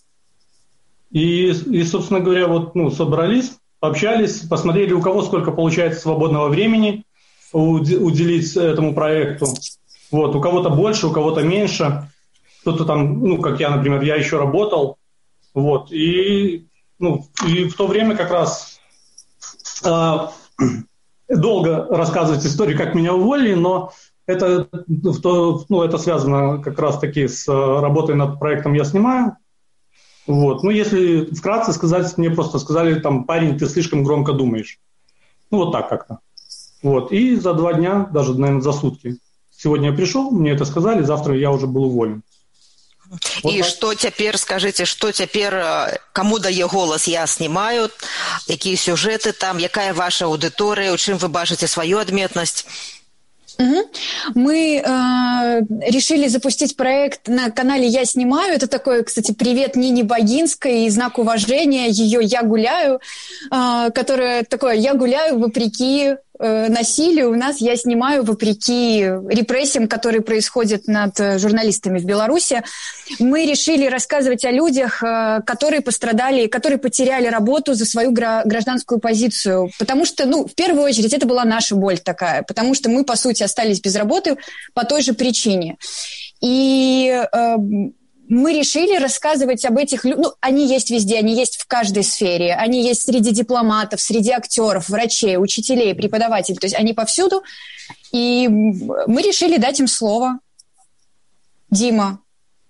И, и собственно говоря, вот, ну, собрались, общались, посмотрели, у кого сколько получается свободного времени уделить этому проекту. Вот, у кого-то больше, у кого-то меньше. Кто-то там, ну, как я, например, я еще работал. Вот, и, ну, и в то время как раз э, долго рассказывать историю, как меня уволили, но это, ну, это связано как раз-таки с работой над проектом «Я снимаю». Вот. Ну, если вкратце сказать, мне просто сказали, там, парень, ты слишком громко думаешь. Ну, вот так как-то. Вот. И за два дня, даже, наверное, за сутки. Сегодня я пришел, мне это сказали, завтра я уже был уволен. Вот і так. што цяпер, скажыце, што цяпер, каму дае голас «Я снимаю», якія сюжэты там, якая ваша аўдыторыя, у чым вы бачыце сваю адметнасць? Угу. Мы э, решили запустить проект на канале «Я снимаю». Это такой, кстати, привет Нине Богинской и знак уважения ее «Я гуляю», э, которое такое «Я гуляю вопреки э, насилию». У нас «Я снимаю» вопреки репрессиям, которые происходят над журналистами в Беларуси. Мы решили рассказывать о людях, э, которые пострадали, которые потеряли работу за свою гра- гражданскую позицию. Потому что, ну, в первую очередь, это была наша боль такая. Потому что мы, по сути, остались без работы по той же причине. И э, мы решили рассказывать об этих людях. Ну, они есть везде, они есть в каждой сфере. Они есть среди дипломатов, среди актеров, врачей, учителей, преподавателей. То есть они повсюду. И мы решили дать им слово. Дима.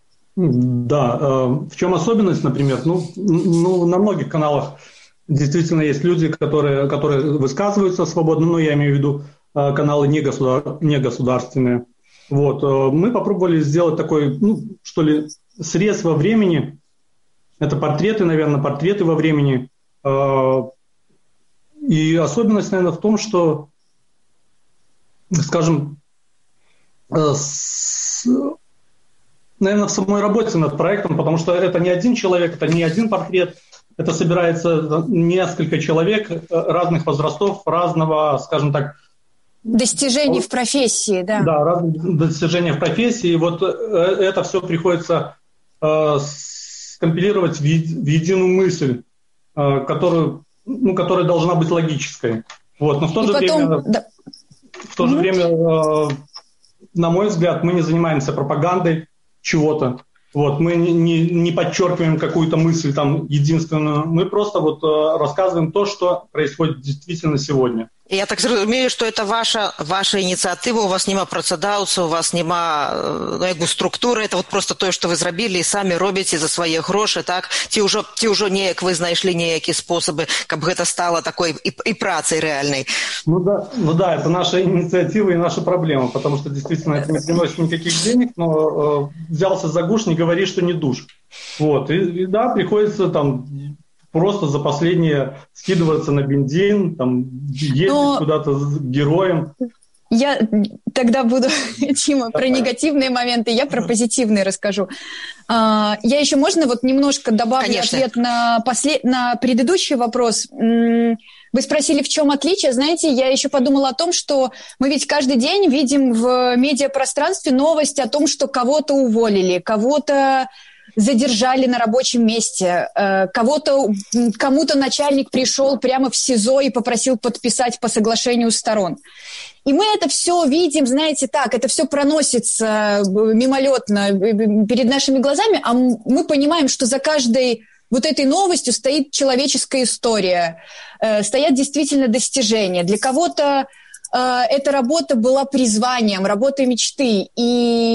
Да, э, в чем особенность, например? Ну, ну, на многих каналах действительно есть люди, которые, которые высказываются свободно, но я имею в виду каналы не, государ... не государственные. Вот. Мы попробовали сделать такой, ну, что ли, срез во времени. Это портреты, наверное, портреты во времени. И особенность, наверное, в том, что, скажем, с... наверное, в самой работе над проектом, потому что это не один человек, это не один портрет, это собирается несколько человек разных возрастов, разного, скажем так, достижений в профессии, да. Да, разные достижения в профессии. И вот это все приходится э, скомпилировать в, еди, в единую мысль, э, которую, ну, которая должна быть логической. Вот. Но в то И же потом, время, да. в то же mm-hmm. время э, на мой взгляд, мы не занимаемся пропагандой чего-то. Вот. Мы не, не, не подчеркиваем какую-то мысль там единственную. Мы просто вот, э, рассказываем то, что происходит действительно сегодня. Я так разумею, что это ваша, ваша инициатива, у вас нема працадаўцаў, у вас нема, ну, як бы структуры, это вот просто тое, што вы зрабілі і самі робіце за свае грошы, так? Ці ўжо, ці ўжо неяк вы знайшлі неякія спосабы, каб гэта стало такой и, и працай реальной? Ну да, ну да, это наша инициатива и наша проблема, потому что действительно это не приносит никаких денег, но э, взялся за гуш, не говори, что не душ. Вот, и, и да, приходится там... просто за последнее скидываться на бензин, там, ездить Но... куда-то с героем. Я тогда буду, Тима, про негативные моменты, я про позитивные расскажу. Я еще, можно, вот немножко добавлю Конечно. Ответ на, послед... на предыдущий вопрос. Вы спросили, в чем отличие. Знаете, я еще подумала о том, что мы ведь каждый день видим в медиапространстве новости о том, что кого-то уволили, кого-то задержали на рабочем месте, кого-то, кому-то начальник пришел прямо в СИЗО и попросил подписать по соглашению сторон. И мы это все видим, знаете, так, это все проносится мимолетно перед нашими глазами, а мы понимаем, что за каждой вот этой новостью стоит человеческая история, стоят действительно достижения. Для кого-то эта работа была призванием, работой мечты, и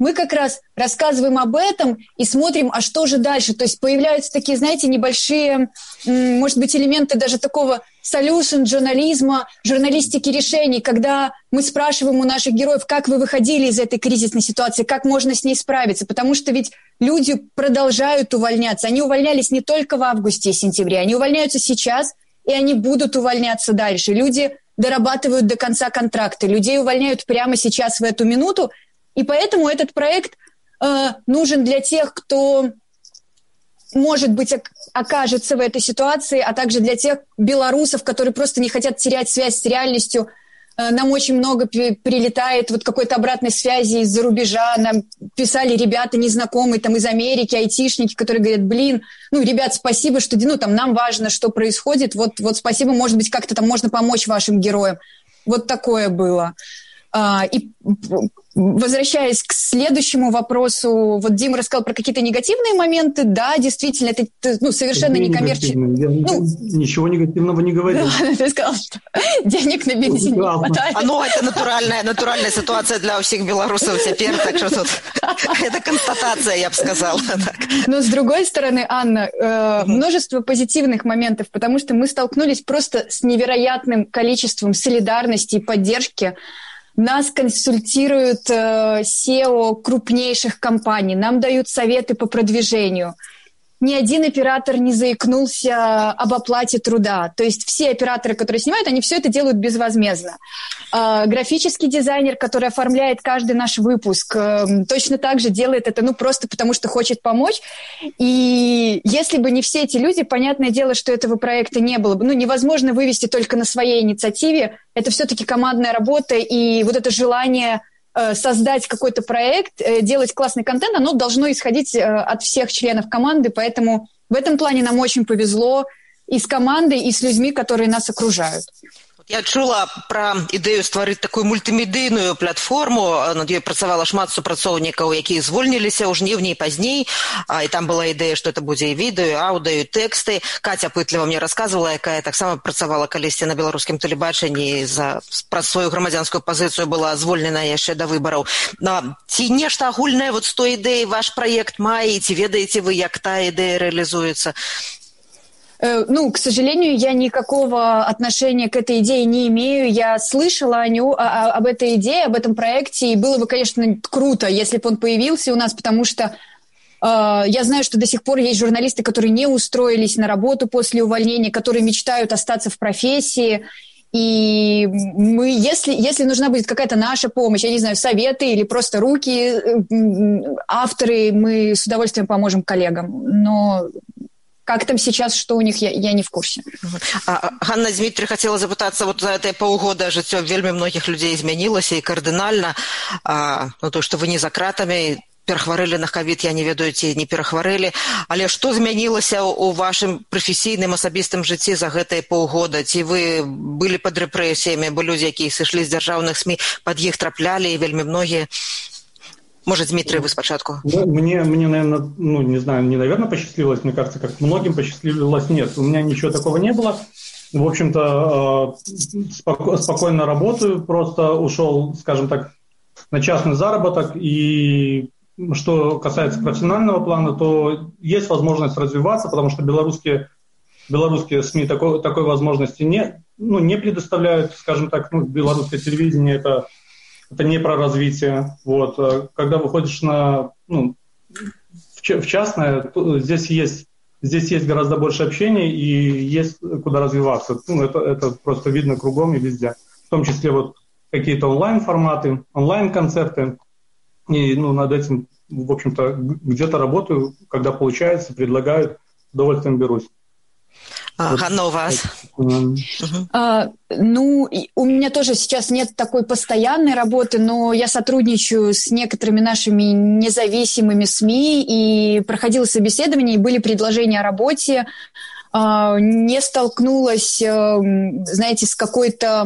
мы как раз рассказываем об этом и смотрим, а что же дальше. То есть появляются такие, знаете, небольшие, может быть, элементы даже такого solution-журнализма, журналистики решений, когда мы спрашиваем у наших героев, как вы выходили из этой кризисной ситуации, как можно с ней справиться. Потому что ведь люди продолжают увольняться. Они увольнялись не только в августе и сентябре, они увольняются сейчас, и они будут увольняться дальше. Люди дорабатывают до конца контракта, людей увольняют прямо сейчас, в эту минуту. И поэтому этот проект э, нужен для тех, кто, может быть, окажется в этой ситуации, а также для тех белорусов, которые просто не хотят терять связь с реальностью. Э, нам очень много прилетает вот какой-то обратной связи из-за рубежа. Нам писали ребята незнакомые там, из Америки, айтишники, которые говорят, блин, ну, ребят, спасибо, что ну, там, нам важно, что происходит. Вот, вот спасибо, может быть, как-то там можно помочь вашим героям. Вот такое было. Uh, и возвращаясь к следующему вопросу, вот Дима рассказал про какие-то негативные моменты. Да, действительно, это ну, совершенно некоммерческое. Я ну, ничего негативного не говорил. Да, ты сказал, что денег на бензин не хватает. А ну, это натуральная, натуральная ситуация для всех белорусов теперь, так что тут это констатация, я бы сказала. Но с другой стороны, Анна, э, множество позитивных моментов, потому что мы столкнулись просто с невероятным количеством солидарности и поддержки. Нас консультируют э, сео крупнейших компаний, нам дают советы по продвижению. Ни один оператор не заикнулся об оплате труда. То есть все операторы, которые снимают, они все это делают безвозмездно. Э, графический дизайнер, который оформляет каждый наш выпуск, э, точно так же делает это ну, просто потому, что хочет помочь. И если бы не все эти люди, понятное дело, что этого проекта не было бы. Ну, невозможно вывести только на своей инициативе. Это все-таки командная работа, и вот это желание э, создать какой-то проект, э, делать классный контент, оно должно исходить э, от всех членов команды, поэтому в этом плане нам очень повезло и с командой, и с людьми, которые нас окружают. Я чула пра ідэю стварыць такую мультымедыйную платформу, над ёй працавала шмат супрацоўнікаў, якія звольніліся ў жніўні і пазней, а, і там была ідэя, што это будзе і відэо, і аўдыо, і тэксты. Катя пытліва мне расказвала, якая таксама працавала калісьці на беларускім тэлебачанні, за праз сваю грамадзянскую пазіцыю была звольнена яшчэ да выбараў. А, ці нешта агульнае вот з той ідэі ваш праект мае, ці ведаеце вы, як тая ідэя рэалізуецца? Ну, к сожалению, я никакого отношения к этой идее не имею. Я слышала о ню, о, об этой идее, об этом проекте, и было бы, конечно, круто, если бы он появился у нас, потому что э, я знаю, что до сих пор есть журналисты, которые не устроились на работу после увольнения, которые мечтают остаться в профессии. И мы, если, если нужна будет какая-то наша помощь, я не знаю, советы или просто руки, авторы, мы с удовольствием поможем коллегам. Но... Как там сейчас, что у них, я, я не в курсе. А, Ганна Дмитрий хотела запытаться, вот за это полгода жыццё вельмі многих людей изменилось и кардинально. А, ну, то, что вы не за кратами, перахварылі на ковид, я не ведаю, ці не перахварылі. Але што змянілася ў вашым прафесійным асабістым жыцці за гэтыя паўгода? Ці вы былі пад рэпрэсіямі, бо людзі, якія сышлі з дзяржаўных СМІ, пад іх траплялі, і вельмі многія... Может, Дмитрий, вы спочатку? Мне, мне, наверное, ну, не знаю, не, наверное, посчастливилось, мне кажется, как многим посчастливилось, нет. У меня ничего такого не было. В общем-то, споко- спокойно работаю, просто ушел, скажем так, на частный заработок. И что касается профессионального плана, то есть возможность развиваться, потому что белорусские, белорусские СМИ такой, такой возможности не, ну, не предоставляют, скажем так, ну, белорусское телевидение – это... Это не про развитие. Вот. Когда выходишь на, ну, в частное, то здесь есть, здесь есть гораздо больше общения и есть куда развиваться. Ну, это, это просто видно кругом и везде. В том числе вот какие-то онлайн-форматы, онлайн-концерты. И ну, над этим, в общем-то, где-то работаю, когда получается, предлагают, с удовольствием берусь. А, Ганна, у вас? Uh-huh. А, ну, у меня тоже сейчас нет такой постоянной работы, но я сотрудничаю с некоторыми нашими независимыми СМИ, и проходила собеседование, и были предложения о работе. А, не столкнулась, знаете, с какой-то,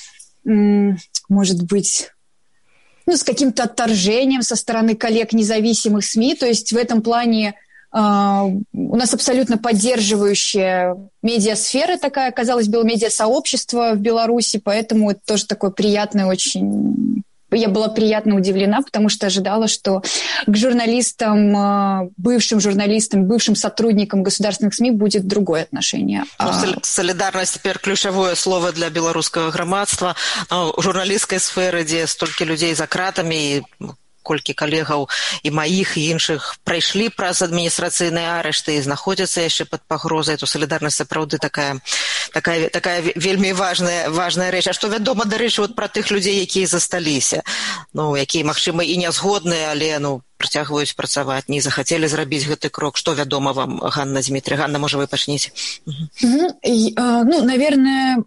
может быть... ну, с каким-то отторжением со стороны коллег независимых СМИ, то есть в этом плане Uh, у нас абсолютно поддерживающая медиасфера такая, казалось бы, медиасообщество в Беларуси, поэтому это тоже такое приятное очень я была приятно удивлена, потому что ожидала, что к журналистам, бывшим журналистам, бывшим сотрудникам государственных СМИ будет другое отношение. Ну, солидарность теперь ключевое слово для белорусского громадства. У журналистской сферы, где столько людей за кратами, и колькі калегаў і маіх і іншых прайшлі праз адміністрацыйныя арышты і знаходзяцца яшчэ пад пагрозай, то салідарнасць сапраўды такая, такая, такая вельмі важная, важная рэч. А што вядома, дарэчы, вот пра тых людзей, якія засталіся, ну, якія, магчыма, і не згодныя, але, ну, працягваюць працаваць, не захацелі зрабіць гэты крок. Што вядома вам, Ганна, Дмітрий? Ганна, можа, вы пачнеце? Ну, наверное...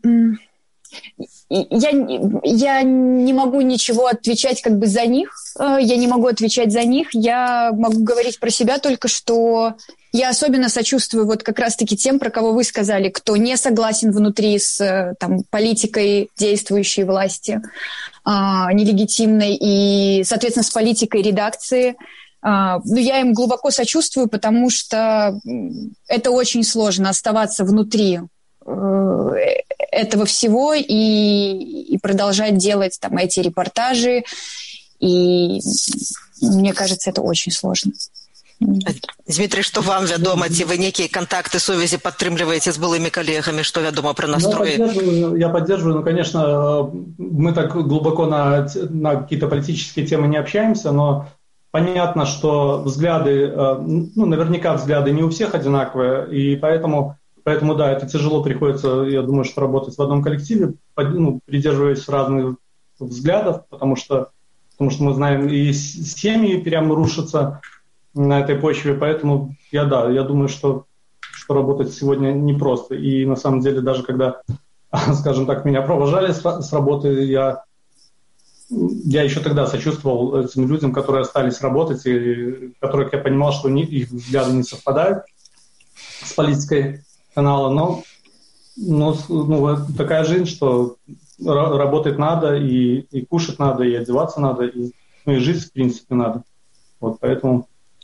Я, я не могу ничего отвечать как бы за них, я не могу отвечать за них, я могу говорить про себя только, что я особенно сочувствую вот как раз-таки тем, про кого вы сказали, кто не согласен внутри с там, политикой действующей власти, а, нелегитимной, и, соответственно, с политикой редакции. А, ну, я им глубоко сочувствую, потому что это очень сложно оставаться внутри этого всего и, и продолжать делать там эти репортажи. И мне кажется, это очень сложно. Дмитрий, что вам вядома? Ці вы некие контакты, сувязі падтрымліваеце с былыми коллегами? Что вядома про настрои? Я поддерживаю, я поддерживаю, ну, конечно, мы так глубоко на, на какие-то политические темы не общаемся, но понятно, что взгляды, ну, наверняка взгляды не у всех одинаковые, и поэтому... Поэтому, да, это тяжело приходится, я думаю, что работать в одном коллективе, ну, придерживаясь разных взглядов, потому что, потому что мы знаем, и семьи прямо рушатся на этой почве, поэтому я, да, я думаю, что, что работать сегодня непросто. И на самом деле, даже когда, скажем так, меня провожали с, с работы, я, я еще тогда сочувствовал этим людям, которые остались работать, и которых я понимал, что не, их взгляды не совпадают с политикой канала, но, но ну, такая жизнь, что работать надо, и, и кушать надо, и одеваться надо, и, ну, и жить, в принципе, надо. Вот, поэтому...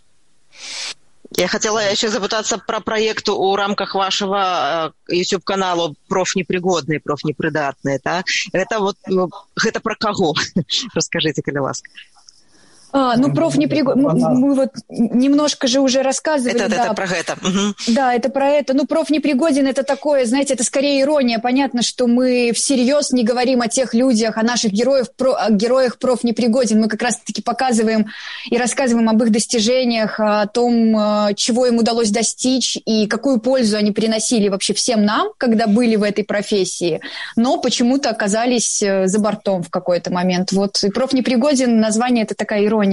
Я хотела еще запытаться про проект у рамках вашего YouTube-канала «Профнепригодные», «Профнепридатные». Да? Это вот, это про кого? Расскажите, коли ласка. А, ну, профнепригодный, мы, мы вот немножко же уже рассказывали. Это, да. это про это. Угу. Да, это про это. Ну, профнепригоден – это такое, знаете, это скорее ирония. Понятно, что мы всерьез не говорим о тех людях, о наших героях, про, о героях профнепригоден. Мы как раз-таки показываем и рассказываем об их достижениях, о том, чего им удалось достичь и какую пользу они приносили вообще всем нам, когда были в этой профессии, но почему-то оказались за бортом в какой-то момент. Вот и профнепригоден, название – это такая ирония.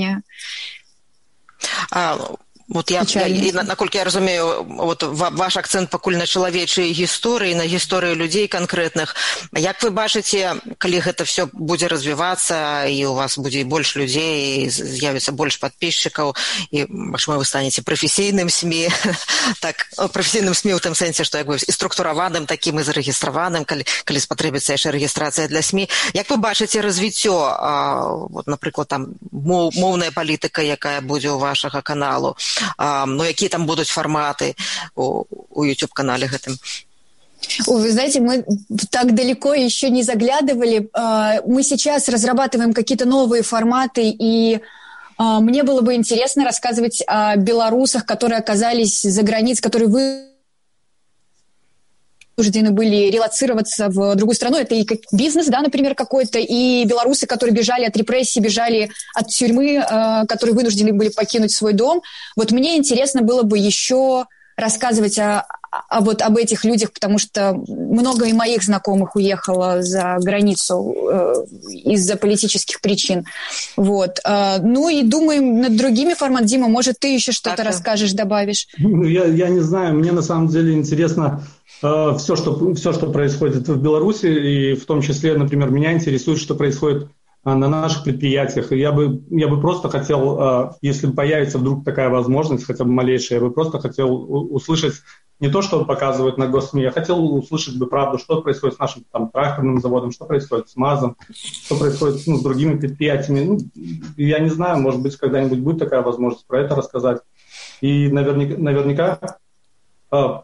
А, вот я, я, і, наколькі я разумею, вот ваш акцент пакуль на чалавечай гісторыі, на гісторыі людзей канкрэтных. Як вы бачыце, калі гэта все будзе развівацца, і у вас будзе больш людзей, і з'явіцца больш падпісчыкаў, і, магчыма, вы станеце прафесійным СМІ, так, прафесійным СМІ ў тым сэнсе, што як бы і структураваным такім, і зарэгістраваным, калі, калі спатрэбіцца яшчэ рэгістрацыя для СМІ. Як вы бачыце развіццё, вот, напрыклад, там, моў, моўная палітыка, якая будзе ў вашага каналу, А, ну, какие там будут форматы у, у YouTube-канале гэтым? Вы знаете, мы так далеко еще не заглядывали. Мы сейчас разрабатываем какие-то новые форматы, и мне было бы интересно рассказывать о белорусах, которые оказались за границей, которые вы вынуждены были релоцироваться в другую страну. Это и бизнес, да, например, какой-то, и белорусы, которые бежали от репрессий, бежали от тюрьмы, э, которые вынуждены были покинуть свой дом. Вот мне интересно было бы еще рассказывать о, о, вот об этих людях, потому что много и моих знакомых уехало за границу э, из-за политических причин. Вот. Э, ну и думаем над другими форматами. Дима, может, ты еще что-то так, расскажешь, добавишь? Я, я не знаю, мне на самом деле интересно... Все что, все, что происходит в Беларуси, и в том числе, например, меня интересует, что происходит на наших предприятиях. И я бы, я бы просто хотел, если появится вдруг такая возможность, хотя бы малейшая, я бы просто хотел услышать не то, что показывают на госсми, я хотел услышать бы правду, что происходит с нашим там, тракторным заводом, что происходит с МАЗом, что происходит, ну, с другими предприятиями. Ну, я не знаю, может быть, когда-нибудь будет такая возможность про это рассказать. И наверняка... наверняка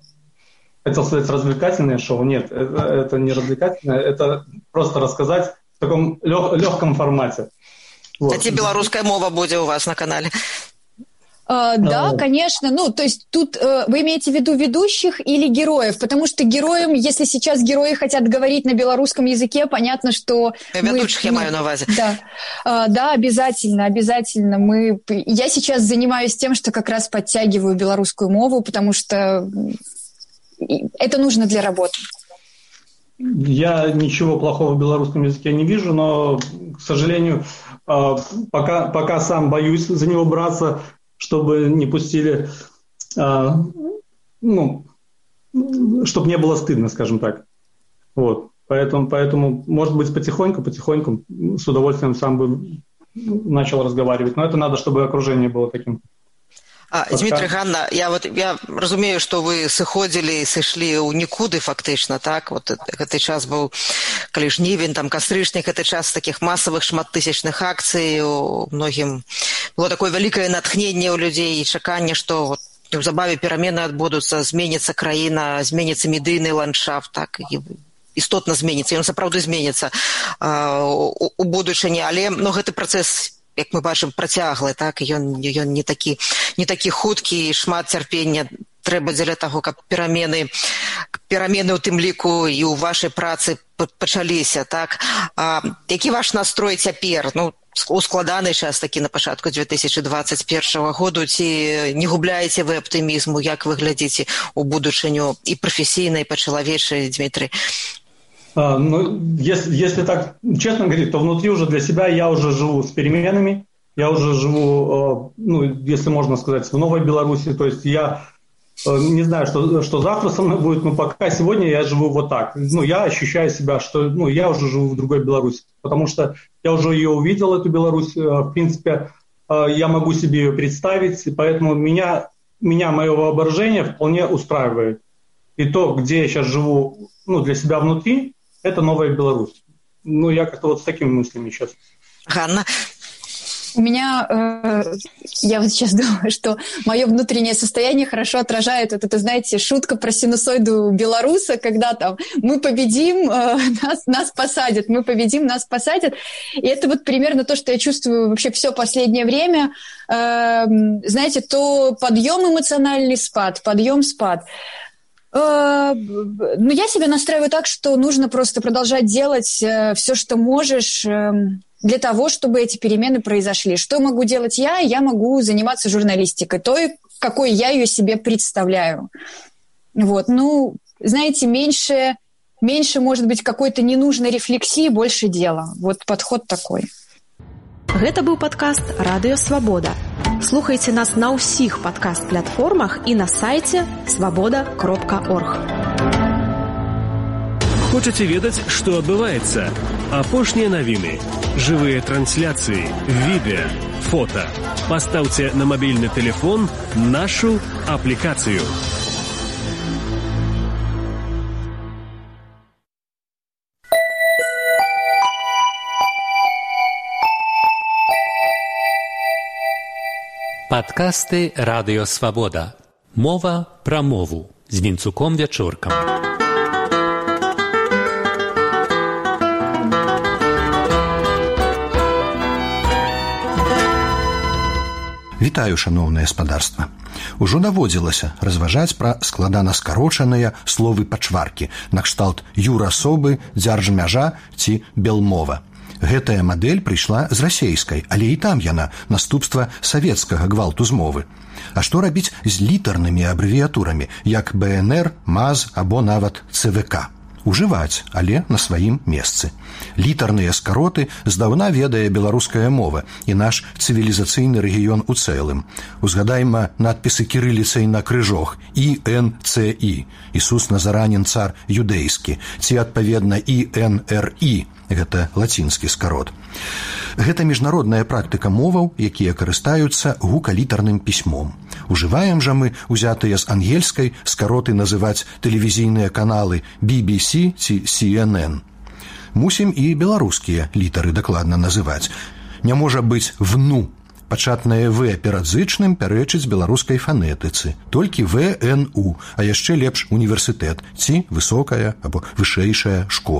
хотел сказать развлекательное шоу. Нет, это, это не развлекательное, это просто рассказать в таком легком формате. Вот. А ці беларуская мова будзе у вас на канале? Uh, да, конечно. Ну, то есть тут uh, вы имеете в виду ведущих или героев? Потому что героям, если сейчас герои хотят говорить на белорусском языке, понятно, что... Ведущих мы, я маю на увазе. Да, uh, да, обязательно, обязательно. Мы... Я сейчас занимаюсь тем, что как раз подтягиваю белорусскую мову, потому что это нужно для работы. Я ничего плохого в белорусском языке не вижу, но, к сожалению, пока, пока сам боюсь за него браться, чтобы не пустили, а, ну, чтобы не было стыдно, скажем так. Вот. Поэтому, поэтому, может быть, потихоньку, потихоньку с удовольствием сам бы начал разговаривать. Но это надо, чтобы окружение было таким. А, Дмитрий, Ганна, я вот я разумею, што вы сыходзілі і сышлі ў нікуды фактычна, так? Вот гэты час быў, калі жнівень, там кастрычнік, гэты час такіх масавых шматтысячных акцый, у многім было такое вялікае натхненне ў людзей і чаканне, што вот неўзабаве перамены адбудуцца, зменіцца краіна, зменіцца медыйны ландшафт, так, і істотна зменіцца, ён сапраўды зменіцца а, у, у будучыні, але ну, гэты працэс, як мы бачым, працяглы, так, ён, ён не такі, не такі хуткі, шмат цярпення трэба дзеля таго, каб перамены, перамены ў тым ліку і ў вашай працы пачаліся, так. А, які ваш настрой цяпер? Ну, у складаны час такі на пачатку две тысячи двадцать первого году, ці не губляеце вы аптымізму, як вы глядзіце ў будучыню і прафесійнай, і па-чалавечай, Дмітрий? А, ну, если, если так честно говорить, то внутри уже для себя я уже живу с переменами, я уже живу, ну, если можно сказать, в Новой Беларуси, то есть я не знаю, что, что завтра со мной будет, но пока сегодня я живу вот так. Ну, я ощущаю себя, что ну, я уже живу в другой Беларуси, потому что я уже ее увидел, эту Беларусь, в принципе, я могу себе ее представить, и поэтому меня, меня мое воображение вполне устраивает. И то, где я сейчас живу, ну, для себя внутри, это Новая Беларусь. Ну, я как-то вот с такими мыслями сейчас. Ганна? У меня, э, я вот сейчас думаю, что мое внутреннее состояние хорошо отражает вот это, знаете, шутка про синусоиду белоруса, когда там мы победим, э, нас, нас посадят, мы победим, нас посадят. И это вот примерно то, что я чувствую вообще все последнее время. Э, знаете, то подъем эмоциональный, спад, подъем, спад. Э, ну, я себя настраиваю так, что нужно просто продолжать делать э, все, что можешь, э, для того, чтобы эти перемены произошли. Что могу делать я? Я могу заниматься журналистикой, той, какой я ее себе представляю. Вот. Ну, знаете, меньше, меньше, может быть, какой-то ненужной рефлексии, больше дела. Вот подход такой. Гэта быў падкаст «Радыё Свабода». Слухайце нас на ўсіх падкаст-платформах і на сайце свабода кропка орг. Хочаце ведаць, што адбываецца? Апошнія навіны, жывыя трансляцыі, відэа, фота. Пастаўце на мабільны тэлефон нашу аплікацыю. Падкасты «Радыё Свабода». Мова пра мову з Вінцуком Вячоркам. Вітаю, шаноўнае спадарства. Ужо даводзілася разважаць пра складана скарочаныя словы-пачваркі накшталт юрасобы, дзяржмяжа ці белмова. Гэтая мадэль прыйшла з расейскай, але і там яна наступства савецкага гвалту змовы. А што рабіць з літарнымі абрэвіятурамі, як бэ эн эр, маз або нават цэ вэ ка? Ужываць, але на сваім месцы. Літарныя скароты здаўна ведае беларуская мова і наш цывілізацыйны рэгіён у цэлым. Узгадайма надпісы кірыліцай на крыжох і эн цэ і, Ісус Назаранін цар юдэйскі, ці адпаведна і эн эр і, гэта лацінскі скарот. Гэта міжнародная практыка моваў, якія карыстаюцца гукалітарным пісьмом. Ужываем жа мы узятыя з ангельскай скароты называць тэлевізійныя каналы би би сі ці сі эн эн. Мусім і беларускія літары дакладна называць. Не можа быць вну. Пачатнае «в» перад зычным пярэчыць беларускай фанетыцы. Толькі вэ эн у, а яшчэ лепш універсітэт ці высокая або вышэйшая школа.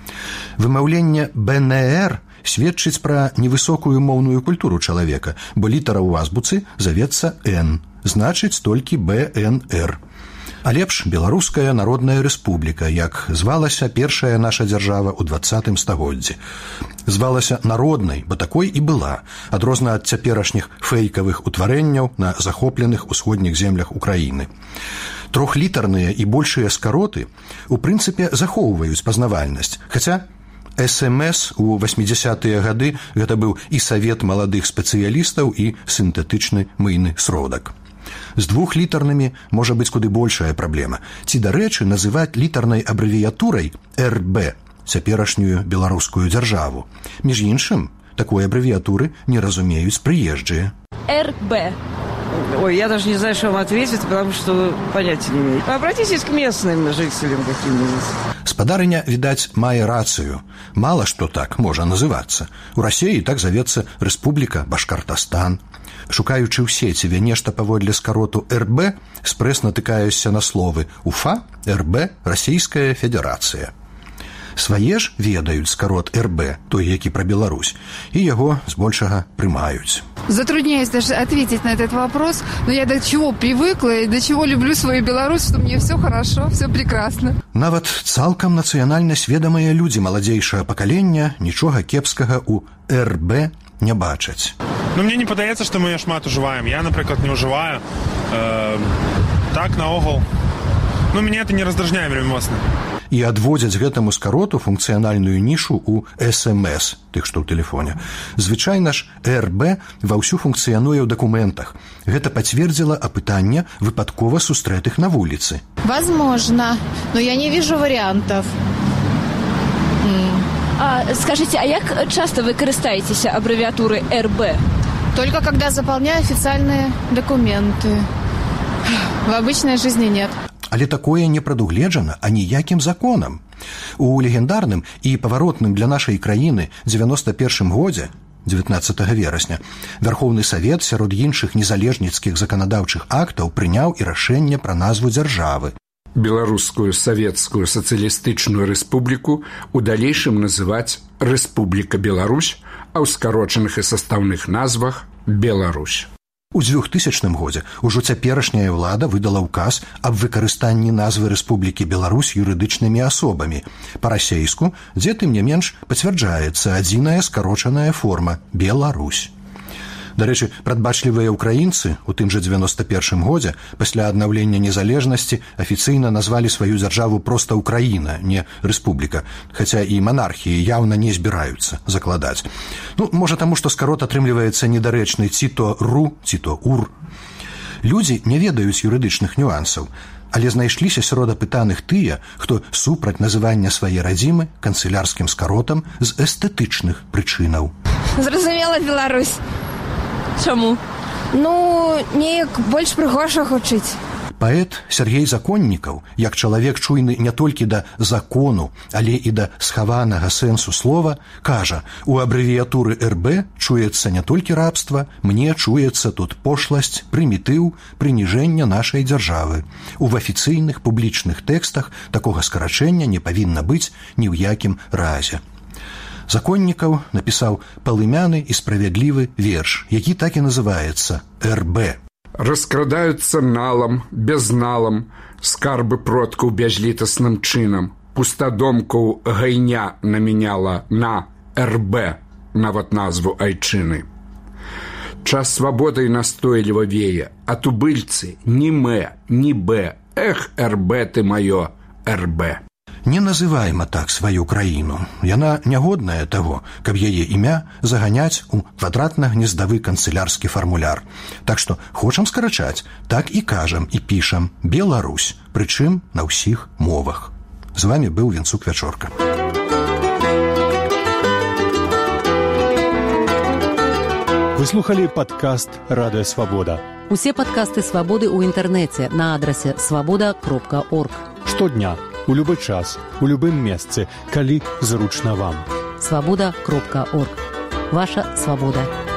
Вымаўленне БНР сведчыць пра невысокую моўную культуру чалавека, бо літара ў азбуцы завецца Н, значыць толькі БНР. А лепш Беларуская Народная Рэспубліка, як звалася першая наша дзяржава ў дваццатым стагоддзі. Звалася народнай, бо такой і была, адрозна ад цяперашніх фэйкавых утварэнняў на захопленых усходніх землях Украіны. Трохлітарныя і большыя скароты у прынцыпе захоўваюць пазнавальнасць, хаця эс эм эс у васьмідзясятыя гады гэта быў і савет маладых спецыялістаў, і сінтэтычны мыйны сродак. З двухлітарнымі можа быць куды большая праблема. Ці, дарэчы, называць літарнай абрэвіятурай эр бэ цяперашнюю беларускую дзяржаву. Між іншым, такой абрэвіятуры не разумеюць прыезджыя. эр бэ. Ой, я даже не знаю, что вам ответить, потому что понятия не имею. Обратитесь к местным жителям каким-нибудь. Спадарыня, відаць, мае рацыю. Мала што так можа называцца. У Расіі так завецца Рэспубліка Башкартастан. Шукаючы ў сеціве нешта паводле скароту эр бэ, спрэс натыкаюся на словы УФА, эр бэ, Расійская Федэрацыя. Свае ж ведаюць скарот эр бэ, той, які пра Беларусь, і яго збольшага прымаюць. Затрудняюсь даже ответить на этот вопрос, но я до чего привыкла и до чего люблю свою Беларусь, что мне все хорошо, все прекрасно. Нават цалкам нацыянальна сведамыя людзі маладзейшага пакалення нічога кепскага ў эр бэ не бачаць. Ну, мне не падаецца, што мы шмат ужываем. Я, напрыклад, не ўжываю. Э, так, наогул. Ну, мяне это не раздражняе вельмі моцна. І адводзяць гэтаму скароту функцыянальную нішу ў эс эм эс, тых, што ў тэлефоне. Звычайна ж эр бэ ва ўсю функцыянуе ў дакументах. Гэта пацвердзіла апытанне выпадкова сустрэтых на вуліцы. Возможно, но я не вижу вариантов. А, скажите, а як часто вы карыстаецеся аббревиатурой эр бэ? Только когда заполняю официальные документы. В обычной жизни нет. Але такое не прадугледжана аніякім законам. У легендарным і паваротным для нашай краіны дзевяноста першым годзе, дзевятнаццатага верасня, Вярхоўны Савет сярод іншых незалежніцкіх заканадаўчых актаў прыняў і рашэнне пра назву дзяржавы. Беларускую савецкую сацыялістычную рэспубліку у далейшым называць Рэспубліка Беларусь, а ў скарочаных і састаўных назвах Беларусь. У двухтысячным годзе ўжо цяперашняя ўлада выдала ўказ аб выкарыстанні назвы Рэспублікі Беларусь юрыдычнымі асобамі. Па-расейску, дзе тым не менш пацвярджаецца адзіная скарочаная форма Беларусь. Дарэчы, прадбачлівыя ўкраінцы у тым жа дзевяноста першым годзе пасля аднаўлення незалежнасці афіцыйна назвалі сваю дзяржаву проста Украіна, не Рэспубліка, хаця і манархіі яўна не збіраюцца закладаць. Ну, можа таму, што скарот атрымліваецца недарэчны ці то ру, ці то ур. Людзі не ведаюць юрыдычных нюансаў, але знайшліся сярод апытаных тыя, хто супраць называння свае радзімы канцылярскім скаротам з эстэтычных прычынаў. Зразумела, Беларусь. Чаму? Ну, неяк больш прыгожа гучыць. Паэт Сергей Законнікаў, як чалавек чуйны не толькі да закону, але і да схаванага сэнсу слова, кажа, у абрэвіятуры эр бэ чуецца не толькі рабства, мне чуецца тут пошласць, прымітыў, прыніжэння нашай дзяржавы. У афіцыйных публічных тэкстах такога скарачэння не павінна быць ні ў якім разе. Законнікаў напісаў палымяны і справядлівы верш, які так і называецца эр бэ. Раскрадаюцца налам, безналам, скарбы продкаў бязлітасным чынам. Пустадомкаў гайня намяняла на эр бэ, нават назву айчыны. Час свабодай настойліва вее, а тубыльцы ні мэ, ні бэ, эх, эр бэ ты маё, эр бэ. Не называйма так сваю краіну. Яна нягодная таго, каб яе імя заганяць у квадратна-гнездавы канцылярскі фармуляр. Так што хочам скарачаць, так і кажам і пішам Беларусь, прычым на ўсіх мовах. З вами быў Венцук Вячорка. Вы слухали падкаст «Радыё Свабода». Усе падкасты «Свабоды» ў інтэрнэце на адрасе свабода кропка орг. Штодня, у любы час, у любым месцы, калі зручна вам. свабода кропка орг. Ваша свабода.